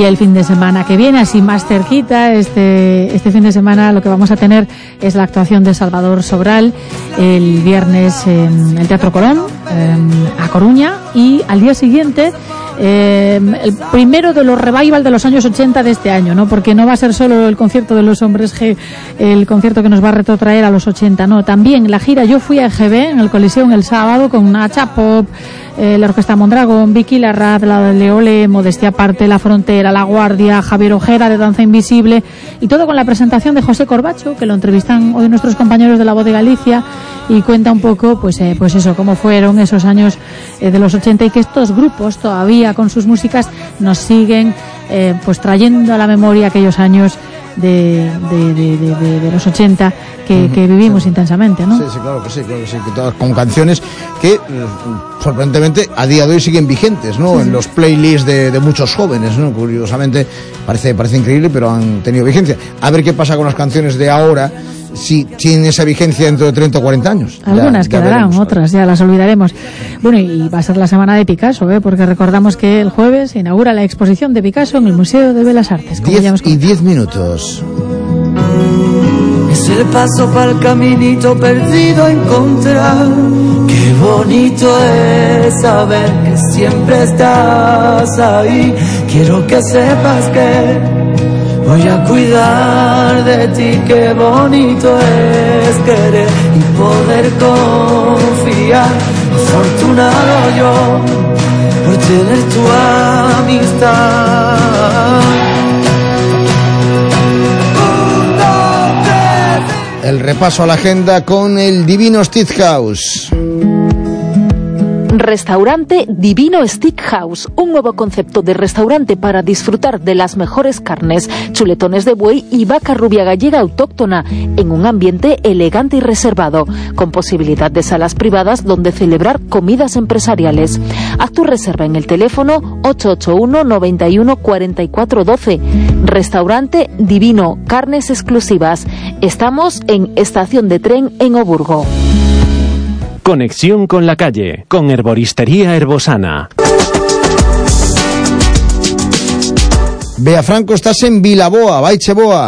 Y el fin de semana que viene, así más cerquita, este fin de semana lo que vamos a tener es la actuación de Salvador Sobral el viernes en el Teatro Colón, a Coruña, y al día siguiente el primero de los revival de los años 80 de este año, ¿no? Porque no va a ser solo el concierto de los Hombres G, el concierto que nos va a retrotraer a los 80, no, también la gira. Yo fui a EGB en el Coliseum el sábado con Nacha Pop, la Orquesta Mondragón, Vicky Larraz, la de Leole, Modestia Aparte, La Frontera, La Guardia, Javier Ojeda de Danza Invisible, y todo con la presentación de José Corbacho, que lo entrevistan hoy nuestros compañeros de La Voz de Galicia, y cuenta un poco pues eso, cómo fueron esos años de los 80, y que estos grupos todavía con sus músicas nos siguen pues trayendo a la memoria aquellos años de los 80 que vivimos intensamente, ¿no? Sí, claro que sí, que todas con canciones que sorprendentemente a día de hoy siguen vigentes, ¿no? En los playlists de muchos jóvenes, ¿no? Curiosamente parece increíble, pero han tenido vigencia. A ver qué pasa con las canciones de ahora, si tienen esa vigencia dentro de 30 o 40 años. Algunas quedarán, otras ya las olvidaremos. Bueno, y va a ser la semana de Picasso, porque recordamos que el jueves se inaugura la exposición de Picasso en el Museo de Bellas Artes. 10 minutos. Es el paso para el caminito perdido a encontrar. Qué bonito es saber que siempre estás ahí. Quiero que sepas que voy a cuidar de ti. Qué bonito es querer y poder confiar. Afortunado yo por tener tu amistad. El repaso a la agenda con el Divino Steakhouse. Restaurante Divino Steakhouse, un nuevo concepto de restaurante para disfrutar de las mejores carnes, chuletones de buey y vaca rubia gallega autóctona, en un ambiente elegante y reservado, con posibilidad de salas privadas donde celebrar comidas empresariales. Haz tu reserva en el teléfono 881 91 44 12. Restaurante Divino, carnes exclusivas. Estamos en Estación de Tren en Oburgo. Conexión con la calle, con Herboristería Herbosana. Bea Franco, estás en Vilaboa, Baicheboa.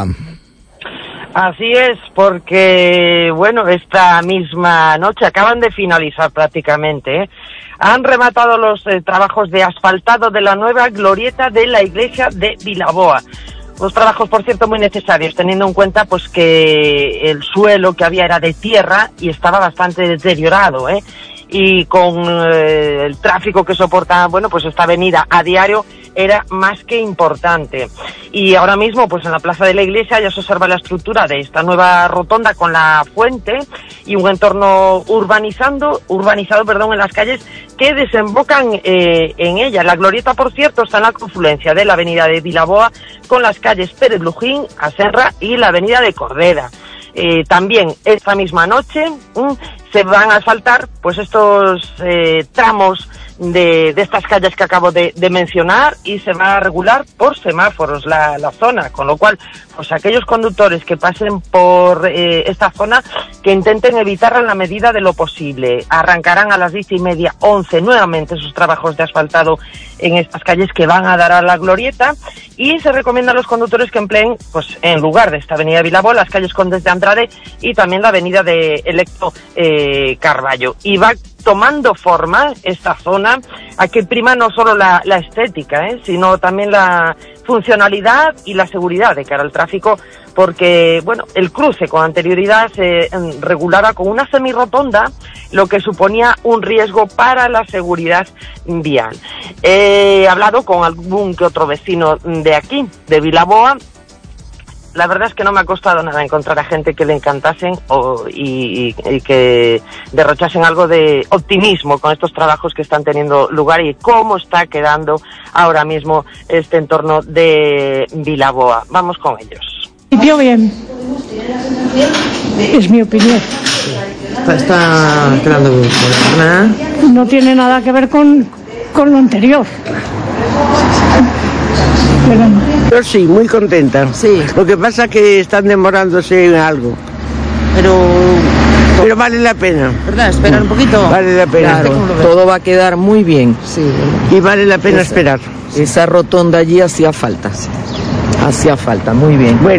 Así es, porque, bueno, esta misma noche acaban de finalizar prácticamente, han rematado los trabajos de asfaltado de la nueva glorieta de la iglesia de Vilaboa. Unos trabajos, por cierto, muy necesarios, teniendo en cuenta pues que el suelo que había era de tierra y estaba bastante deteriorado, y con el tráfico que soporta, bueno, pues esta avenida a diario era más que importante. Y ahora mismo, pues en la plaza de la iglesia ya se observa la estructura de esta nueva rotonda con la fuente y un entorno urbanizado, en las calles que desembocan en ella. La glorieta, por cierto, está en la confluencia de la avenida de Vilaboa con las calles Pérez Lujín, Aserra y la avenida de Cordera. También esta misma noche se van a asfaltar pues estos tramos de estas calles que acabo de mencionar, y se va a regular por semáforos la zona, con lo cual pues aquellos conductores que pasen por esta zona que intenten evitarla en la medida de lo posible. Arrancarán a las 10:30, 11 nuevamente sus trabajos de asfaltado en estas calles que van a dar a la glorieta, y se recomienda a los conductores que empleen pues en lugar de esta avenida de Vilaboa las calles Condes de Andrade y también la avenida de Electo Carballo. Y va tomando forma esta zona a que prima no solo la estética, sino también la funcionalidad y la seguridad de cara al tráfico, porque bueno, el cruce con anterioridad se regulaba con una semirrotonda, lo que suponía un riesgo para la seguridad vial. He hablado con algún que otro vecino de aquí, de Vilaboa. La verdad es que no me ha costado nada encontrar a gente que le encantasen y que derrochasen algo de optimismo con estos trabajos que están teniendo lugar y cómo está quedando ahora mismo este entorno de Vilaboa. Vamos con ellos. Bien. Es mi opinión. Está quedando bien. No tiene nada que ver con lo anterior. Yo sí, muy contenta. Sí. Lo que pasa es que están demorándose en algo. Pero Pero vale la pena. ¿Verdad? Esperar un poquito. Vale la pena. Claro, todo va a quedar muy bien. Sí. Y vale la pena esperar. Esa rotonda allí hacía falta. Hacía falta, muy bien. Bueno,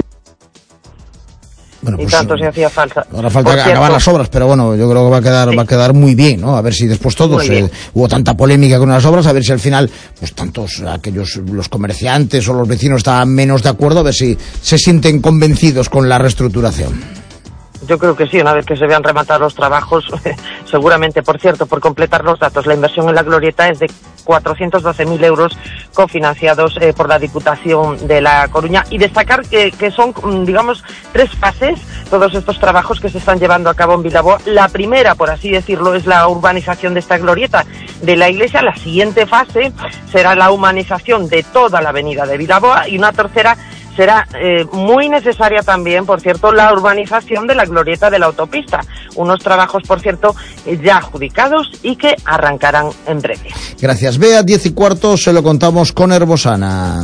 y pues, tanto se hacía falta. Ahora falta acabar las obras, pero bueno, yo creo que va a quedar muy bien, ¿no? A ver si después todos hubo tanta polémica con las obras, a ver si al final, pues tantos los comerciantes o los vecinos estaban menos de acuerdo, a ver si se sienten convencidos con la reestructuración. Yo creo que sí, una vez que se vean rematar los trabajos, seguramente. Por cierto, por completar los datos, la inversión en la glorieta es de 412.000 euros cofinanciados por la Diputación de La Coruña, y destacar que son, digamos, 3 fases todos estos trabajos que se están llevando a cabo en Vilaboa. La primera, por así decirlo, es la urbanización de esta glorieta de la iglesia. La siguiente fase será la humanización de toda la avenida de Vilaboa, y una tercera será muy necesaria también, por cierto, la urbanización de la glorieta de la autopista. Unos trabajos, por cierto, ya adjudicados y que arrancarán en breve. Gracias, Bea. 10:15, se lo contamos con Herbosana.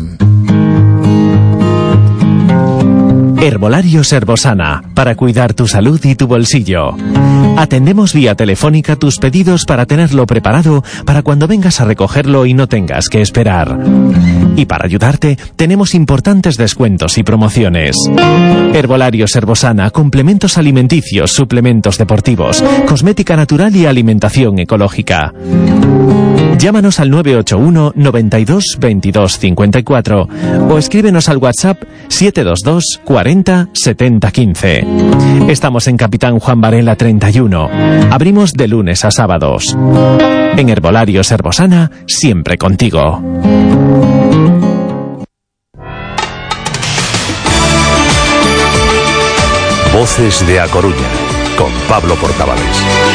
Herbolarios Herbosana, para cuidar tu salud y tu bolsillo. Atendemos vía telefónica tus pedidos para tenerlo preparado para cuando vengas a recogerlo y no tengas que esperar. Y para ayudarte, tenemos importantes descuentos y promociones. Herbolarios Herbosana, complementos alimenticios, suplementos deportivos, cosmética natural y alimentación ecológica. Llámanos al 981 92 22 54 o escríbenos al WhatsApp 722 40 70 15. Estamos en Capitán Juan Varela 31. Abrimos de lunes a sábados. En Herbolarios Herbosana, siempre contigo. Voces de A Coruña, con Pablo Portavales.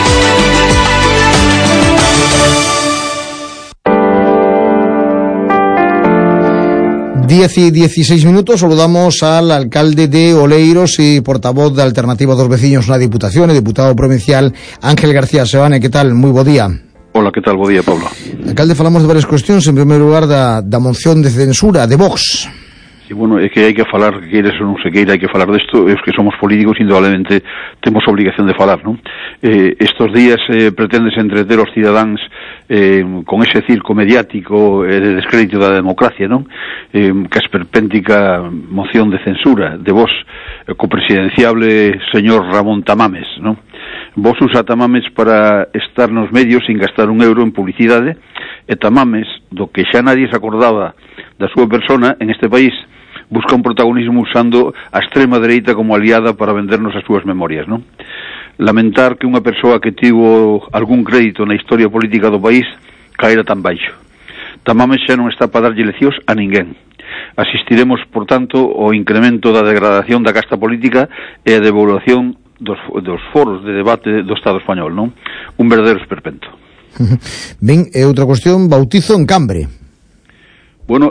10:16. Saludamos al alcalde de Oleiros y portavoz de Alternativa Dos Veciños na Diputación, e diputado provincial Ángel García Sebane. Que tal? Moi bo día. Hola, que tal? Bo día, Pablo. Alcalde, falamos de varias cuestións. En primeiro lugar, da moción de censura de Vox. Sí, bueno, é que hai que falar, que queires ou non se queira, hai que falar desto. É que somos políticos, indudablemente temos obligación de falar, non? Estos días pretendes entreter os cidadáns con ese circo mediático de descrédito da democracia, non? Que esperpéntica moción de censura de Vox co presidenciable señor Ramón Tamames, non? Vox usa Tamames para estar nos medios sin gastar un euro en publicidade, e Tamames, do que xa nadie se acordaba da súa persona en este país, busca un protagonismo usando a extrema dereita como aliada para vendernos as súas memorias, non? Lamentar que unha persoa que tivo algún crédito na historia política do país caera tan baixo. Tamames xa non está para darlle leccións a ninguén. Asistiremos, por tanto, ao incremento da degradación da casta política e a devaluación dos foros de debate do Estado español, non? Un verdadeiro esperpento. Ben, e outra cuestión, bautizo en Cambre. Bueno,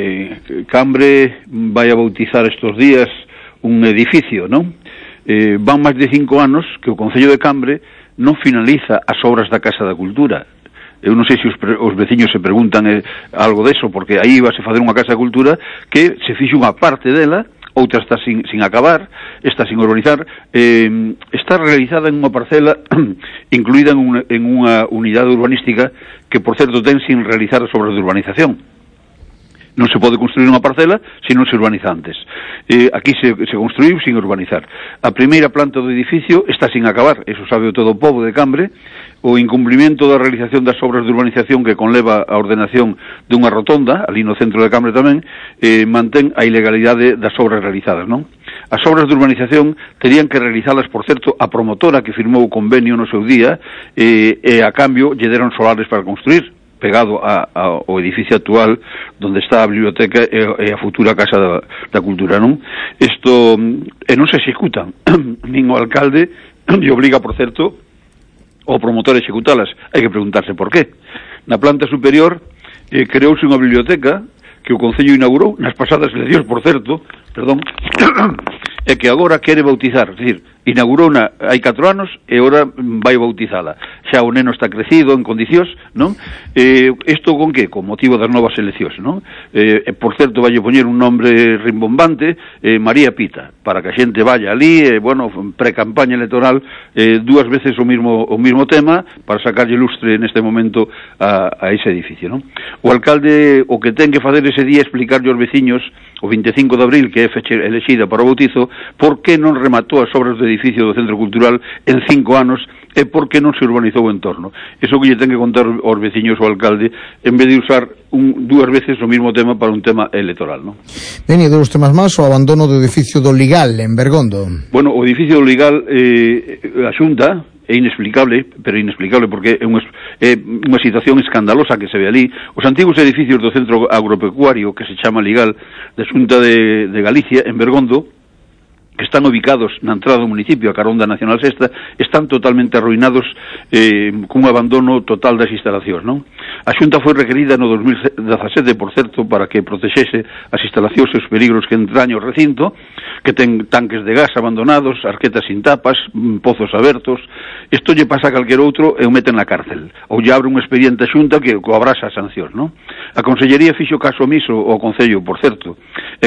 Cambre vai a bautizar estos días un edificio, non? Van máis de 5 anos que o Concello de Cambre non finaliza as obras da Casa da Cultura. Eu non sei se os veciños se preguntan algo deso, porque aí vas a facer unha Casa da Cultura que se fixe unha parte dela, outra está sin acabar, está sin urbanizar, está realizada en unha parcela incluída en unha unidade urbanística que, por certo, ten sin realizar as obras de urbanización. Non se pode construir unha parcela se non se urbaniza antes. Aquí se construiu sin urbanizar. A primeira planta do edificio está sin acabar, eso sabe todo o pobo de Cambre. O incumprimento da realización das obras de urbanización que conleva a ordenación dunha rotonda, ali no centro de Cambre tamén, mantén a ilegalidade das obras realizadas, non? As obras de urbanización terían que realizalas, por certo, a promotora que firmou o convenio no seu día, e a cambio lle deron solares para construir, pegado ao edificio actual donde está a biblioteca e a futura Casa da Cultura, non? Isto non se executan, nin o alcalde lle obliga, por certo, ao promotor a executalas. Hai que preguntarse por qué. Na planta superior creouse unha biblioteca que o Concello inaugurou nas pasadas eleccións, por certo, é que agora quere bautizar, é dicir, inaugurona hai 4 anos e agora vai bautizala. Xa o neno está crecido en condicións, non? Isto con que? Con motivo das novas eleccións, non? Por certo, vai poñer un nombre rimbombante, María Pita, para que a xente vaya ali, bueno, pre-campaña electoral, 2 veces o mismo tema, para sacarlle lustre neste momento a ese edificio, non? O alcalde, o que ten que facer ese día, explicarlle aos veciños, o 25 de abril, que é fecha elexida para o bautizo, por que non rematou as obras do edificio do Centro Cultural en 5 anos e por que non se urbanizou o entorno. Iso que lle ten que contar aos veciños o alcalde, en vez de usar 2 veces o mismo tema para un tema electoral, non? Ben, e dos temas máis, o abandono do edificio do Ligal en Bergondo. Bueno, o edificio do Ligal, a Xunta, é inexplicable, pero inexplicable porque é unha situación escandalosa que se ve ali. Os antigos edificios do centro agropecuario, que se chama Ligal, da Xunta de Galicia, en Bergondo, que están ubicados na entrada do municipio, a carón da Nacional Sexta, están totalmente arruinados, cun abandono total das instalacións, non? A Xunta foi requerida no 2017, por certo, para que protexese as instalacións e os peligros que entraña o recinto, que ten tanques de gas abandonados, arquetas sin tapas, pozos abertos. Isto lle pasa a calquer outro e o meten na cárcel, ou lle abre un expediente a Xunta que abrasa as sancións, non? A Consellería fixo caso omiso ao Concello, por certo,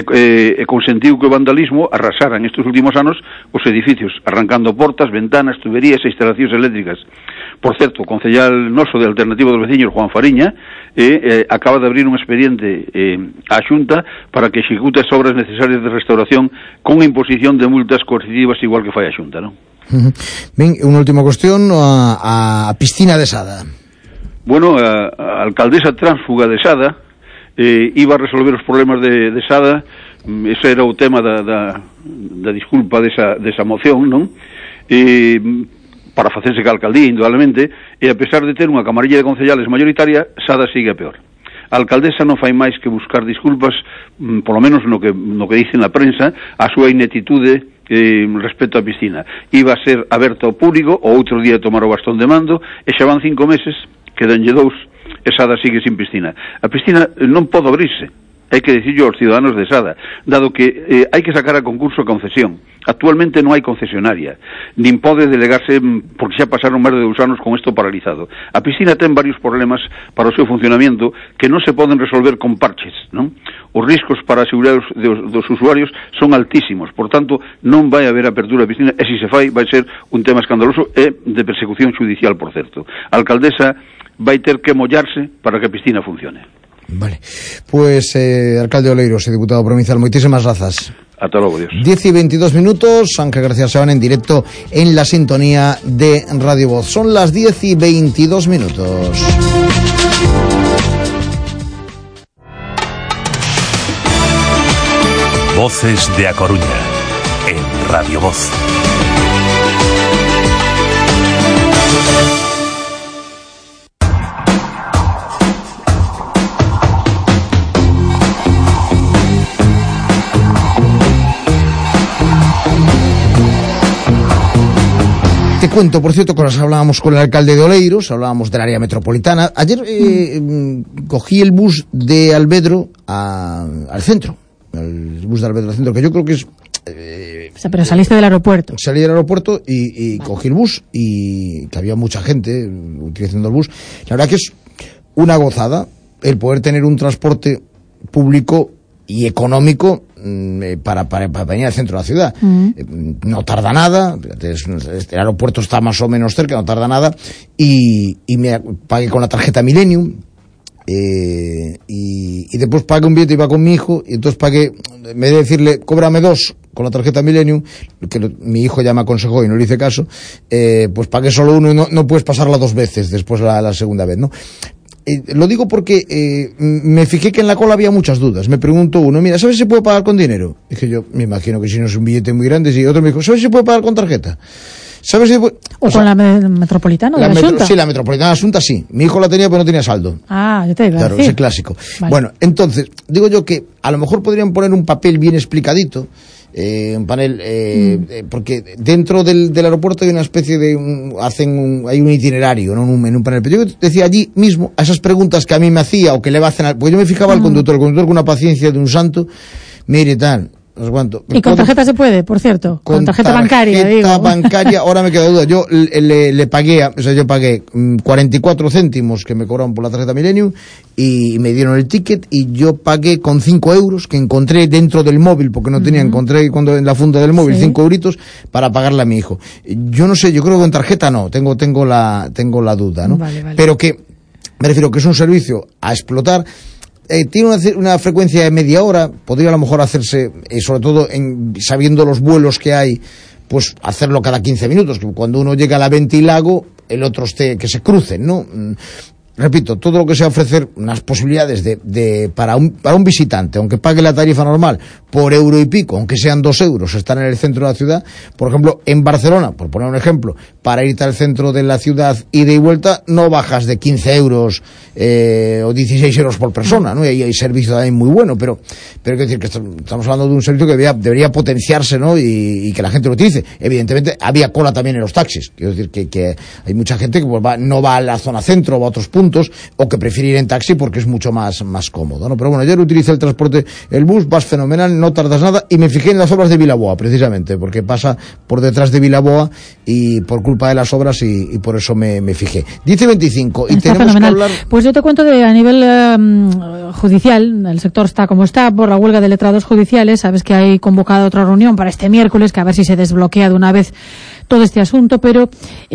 e consentiu que o vandalismo arrasaran estes últimos anos os edificios, arrancando portas, ventanas, tuberías e instalacións eléctricas. Por certo, o concellal noso de Alternativa dos Veciños, Juan Fariña, acaba de abrir un expediente á Xunta para que execute as obras necesarias de restauración con imposición de multas coercitivas igual que fai a Xunta, non? Ben, unha última cuestión, a piscina de Sada. Bueno, a alcaldesa tránsfuga de Sada iba a resolver os problemas de Sada. Ese era o tema da disculpa desa moción, non? Para facerse ca alcaldía, indudablemente, e a pesar de ter unha camarilla de concellales mayoritaria, Sada sigue a peor. A alcaldesa non fai máis que buscar disculpas, polo menos no que dice na prensa, a súa ineptitude respecto á piscina. Iba a ser aberta ao público, o outro día tomar o bastón de mando, e xa van 5 meses, quedanlle 2, e Sada sigue sin piscina. A piscina non pode abrirse, hai que dicirlo aos ciudadanos de Sada, dado que hai que sacar a concurso a concesión. Actualmente non hai concesionaria, nin pode delegarse, porque xa pasaron máis de 2 anos con isto paralizado. A piscina ten varios problemas para o seu funcionamento que non se poden resolver con parches, non? Os riscos para a seguridade dos usuarios son altísimos, por tanto, non vai haber apertura de piscina, e se se fai, vai ser un tema escandaloso e de persecución judicial, por certo. A alcaldesa vai ter que mollarse para que a piscina funcione. Vale, pues alcalde Oleiros e diputado provincial, moitísimas grazas. Ata logo, Dios. 10 y 22 minutos, Ángel García Sebán en directo en la sintonía de Radio Voz. Son las 10 y 22 minutos. Voces de A Coruña, en Radio Voz. Te cuento, por cierto, cosas. Hablábamos con el alcalde de Oleiros, hablábamos del área metropolitana. Ayer cogí el bus de Alvedro al centro. El bus de Alvedro al centro, que yo creo que es... o sea, pero saliste del aeropuerto. Salí del aeropuerto y cogí el bus, y que había mucha gente utilizando el bus. La verdad que es una gozada el poder tener un transporte público y económico para venir al centro de la ciudad. No tarda nada, el aeropuerto está más o menos cerca, no tarda nada, y me pagué con la tarjeta Millennium, y después pagué un billete, iba con mi hijo, y entonces pagué, en vez de decirle cóbrame 2 con la tarjeta Millennium, que mi hijo ya me aconsejó y no le hice caso, pues pagué solo 1 y no puedes pasarla 2 veces después la segunda vez, ¿no? Lo digo porque me fijé que en la cola había muchas dudas. Me preguntó uno, mira, ¿sabes si se puede pagar con dinero? Dije yo, me imagino que si no es un billete muy grande. Y otro me dijo, ¿sabes si se puede pagar con tarjeta? ¿Sabes si puede? ¿O con la metropolitana de la Xunta? Sí, la metropolitana de la Xunta sí. Mi hijo la tenía, pero no tenía saldo. Ah, yo te digo. Claro, ese clásico. Vale. Bueno, entonces, digo yo que a lo mejor podrían poner un papel bien explicadito, un panel, porque dentro del aeropuerto hay una especie de hay un itinerario, ¿no? en un panel, pero yo decía allí mismo a esas preguntas que a mí me hacía o que le va a hacer, porque yo me fijaba al conductor con una paciencia de un santo, mire tal, no sé cuánto. Y con tarjeta se puede, por cierto, con tarjeta bancaria, digo. Bancaria, ahora me queda duda. Yo le pagué, yo pagué 44 céntimos que me cobraron por la tarjeta Millennium y me dieron el ticket, y yo pagué con 5 euros que encontré dentro del móvil, porque no tenía, encontré cuando en la funda del móvil 5 euritos para pagarle a mi hijo. Yo no sé, yo creo que con tarjeta no, tengo la duda, ¿no? Vale. Pero que, me refiero que es un servicio a explotar. Tiene una frecuencia de media hora, podría a lo mejor hacerse, sobre todo sabiendo los vuelos que hay, pues hacerlo cada 15 minutos, que cuando uno llega a la Ventilago, el otro que se crucen, ¿no? Repito, todo lo que sea ofrecer unas posibilidades para un visitante, aunque pague la tarifa normal por euro y pico, aunque sean 2 euros, estar en el centro de la ciudad. Por ejemplo, en Barcelona, por poner un ejemplo, para irte al centro de la ciudad ida y vuelta, no bajas de 15 euros o 16 euros por persona, ¿no? Y hay servicio también muy bueno, pero quiero decir que estamos hablando de un servicio que debería potenciarse, ¿no? Y que la gente lo utilice. Evidentemente, había cola también en los taxis. Quiero decir que hay mucha gente que no va a la zona centro, va a otros puntos, o que prefiere ir en taxi porque es mucho más cómodo, ¿no? Pero bueno, ayer utilicé el transporte, el bus, vas fenomenal, no tardas nada, y me fijé en las obras de Vilaboa, precisamente, porque pasa por detrás de Vilaboa y por culpa de las obras, y por eso me fijé. 10:25, y está tenemos fenomenal. que hablar... Pues yo te cuento a nivel judicial, el sector está como está por la huelga de letrados judiciales. Sabes que hay convocada otra reunión para este miércoles, que a ver si se desbloquea de una vez todo este asunto, pero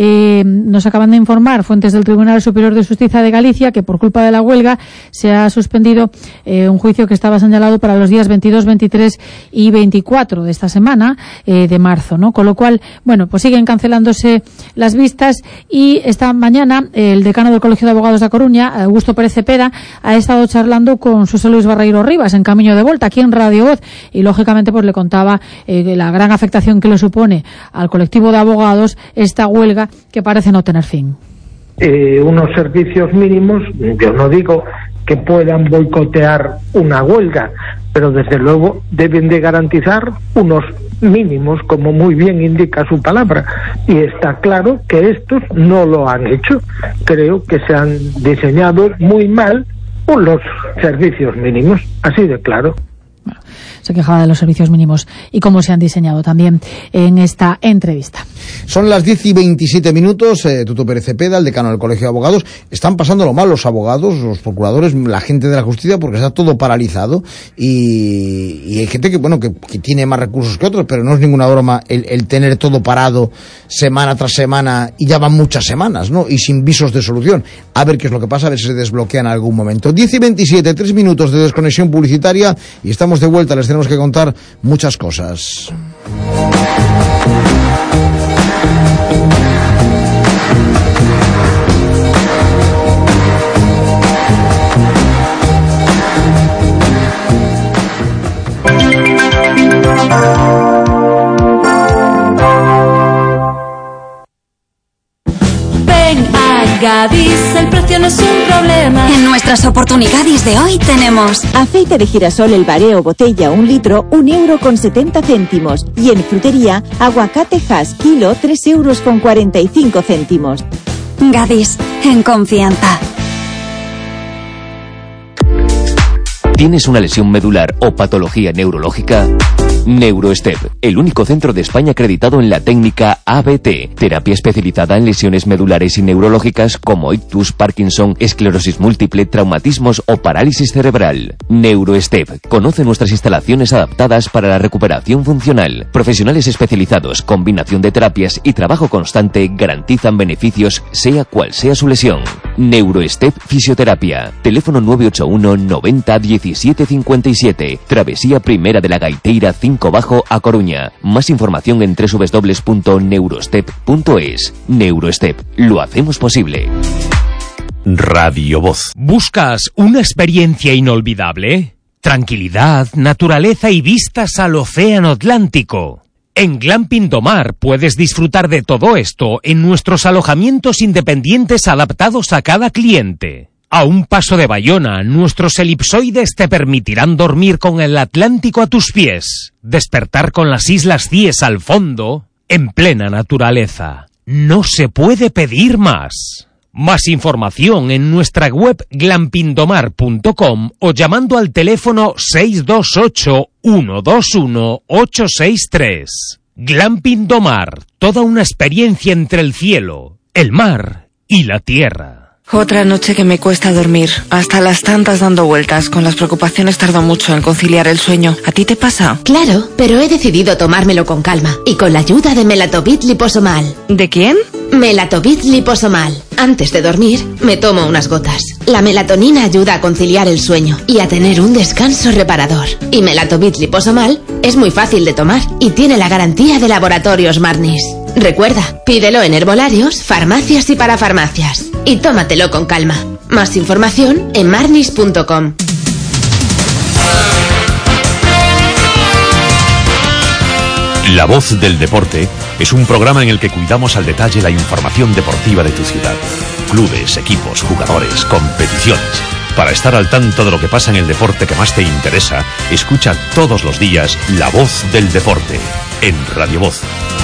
nos acaban de informar fuentes del Tribunal Superior de Justicia de Galicia que por culpa de la huelga se ha suspendido un juicio que estaba señalado para los días 22, 23 y 24 de esta semana de marzo, ¿no? Con lo cual, bueno, pues siguen cancelándose las vistas, y esta mañana el decano del Colegio de Abogados de A Coruña, Augusto Pérez Cepeda, ha estado charlando con José Luis Barreiro Rivas en camino de vuelta aquí en Radio Voz, y lógicamente pues le contaba la gran afectación que le supone al colectivo de abogados esta huelga que parece no tener fin. Unos servicios mínimos, yo no digo que puedan boicotear una huelga, pero desde luego deben de garantizar unos mínimos, como muy bien indica su palabra, y está claro que estos no lo han hecho. Creo que se han diseñado muy mal los servicios mínimos, así de claro. Bueno, se quejaba de los servicios mínimos y cómo se han diseñado también en esta entrevista. Son las 10:27, Tuto Pérez Cepeda, el decano del Colegio de Abogados. Están pasándolo mal los abogados, los procuradores, la gente de la justicia, porque está todo paralizado, y hay gente que tiene más recursos que otros, pero no es ninguna broma el tener todo parado semana tras semana, y ya van muchas semanas, ¿no? Y sin visos de solución. A ver qué es lo que pasa, a ver si se desbloquea en algún momento. 10:27, 3 minutos de desconexión publicitaria, y estamos de vuelta. Les tenemos que contar muchas cosas. Gadis, el precio no es un problema. En nuestras oportunidades de hoy tenemos aceite de girasol El Bareo botella 1 litro, 1,70 €. Y en frutería, aguacate Hass kilo, 3,45 €. Gadis, en confianza. ¿Tienes una lesión medular o patología neurológica? NeuroStep, el único centro de España acreditado en la técnica ABT, terapia especializada en lesiones medulares y neurológicas como ictus, Parkinson, esclerosis múltiple, traumatismos o parálisis cerebral. NeuroStep, conoce nuestras instalaciones adaptadas para la recuperación funcional. Profesionales especializados, combinación de terapias y trabajo constante garantizan beneficios sea cual sea su lesión. NeuroStep Fisioterapia, teléfono 981 90 17 57, Travesía Primera de la Gaiteira 5 Bajo, A Coruña. Más información en www.neurostep.es. NeuroStep, lo hacemos posible. Radio Voz. ¿Buscas una experiencia inolvidable? Tranquilidad, naturaleza y vistas al océano Atlántico. En Glamping Domar puedes disfrutar de todo esto en nuestros alojamientos independientes adaptados a cada cliente. A un paso de Bayona, nuestros elipsoides te permitirán dormir con el Atlántico a tus pies, despertar con las Islas Cíes al fondo, en plena naturaleza. No se puede pedir más. Más información en nuestra web glampindomar.com o llamando al teléfono 628 121 863. Glamping Domar, toda una experiencia entre el cielo, el mar y la tierra. Otra noche que me cuesta dormir, hasta las tantas dando vueltas. Con las preocupaciones tardo mucho en conciliar el sueño. ¿A ti te pasa? Claro, pero he decidido tomármelo con calma y con la ayuda de Melatovit Liposomal. ¿De quién? Melatovit Liposomal. Antes de dormir, me tomo unas gotas. La melatonina ayuda a conciliar el sueño y a tener un descanso reparador. Y Melatovit Liposomal es muy fácil de tomar y tiene la garantía de Laboratorios Marnis. Recuerda, pídelo en herbolarios, farmacias y parafarmacias. Y tómatelo con calma. Más información en marnis.com. La Voz del Deporte es un programa en el que cuidamos al detalle la información deportiva de tu ciudad. Clubes, equipos, jugadores, competiciones. Para estar al tanto de lo que pasa en el deporte que más te interesa, escucha todos los días La Voz del Deporte en Radio Voz.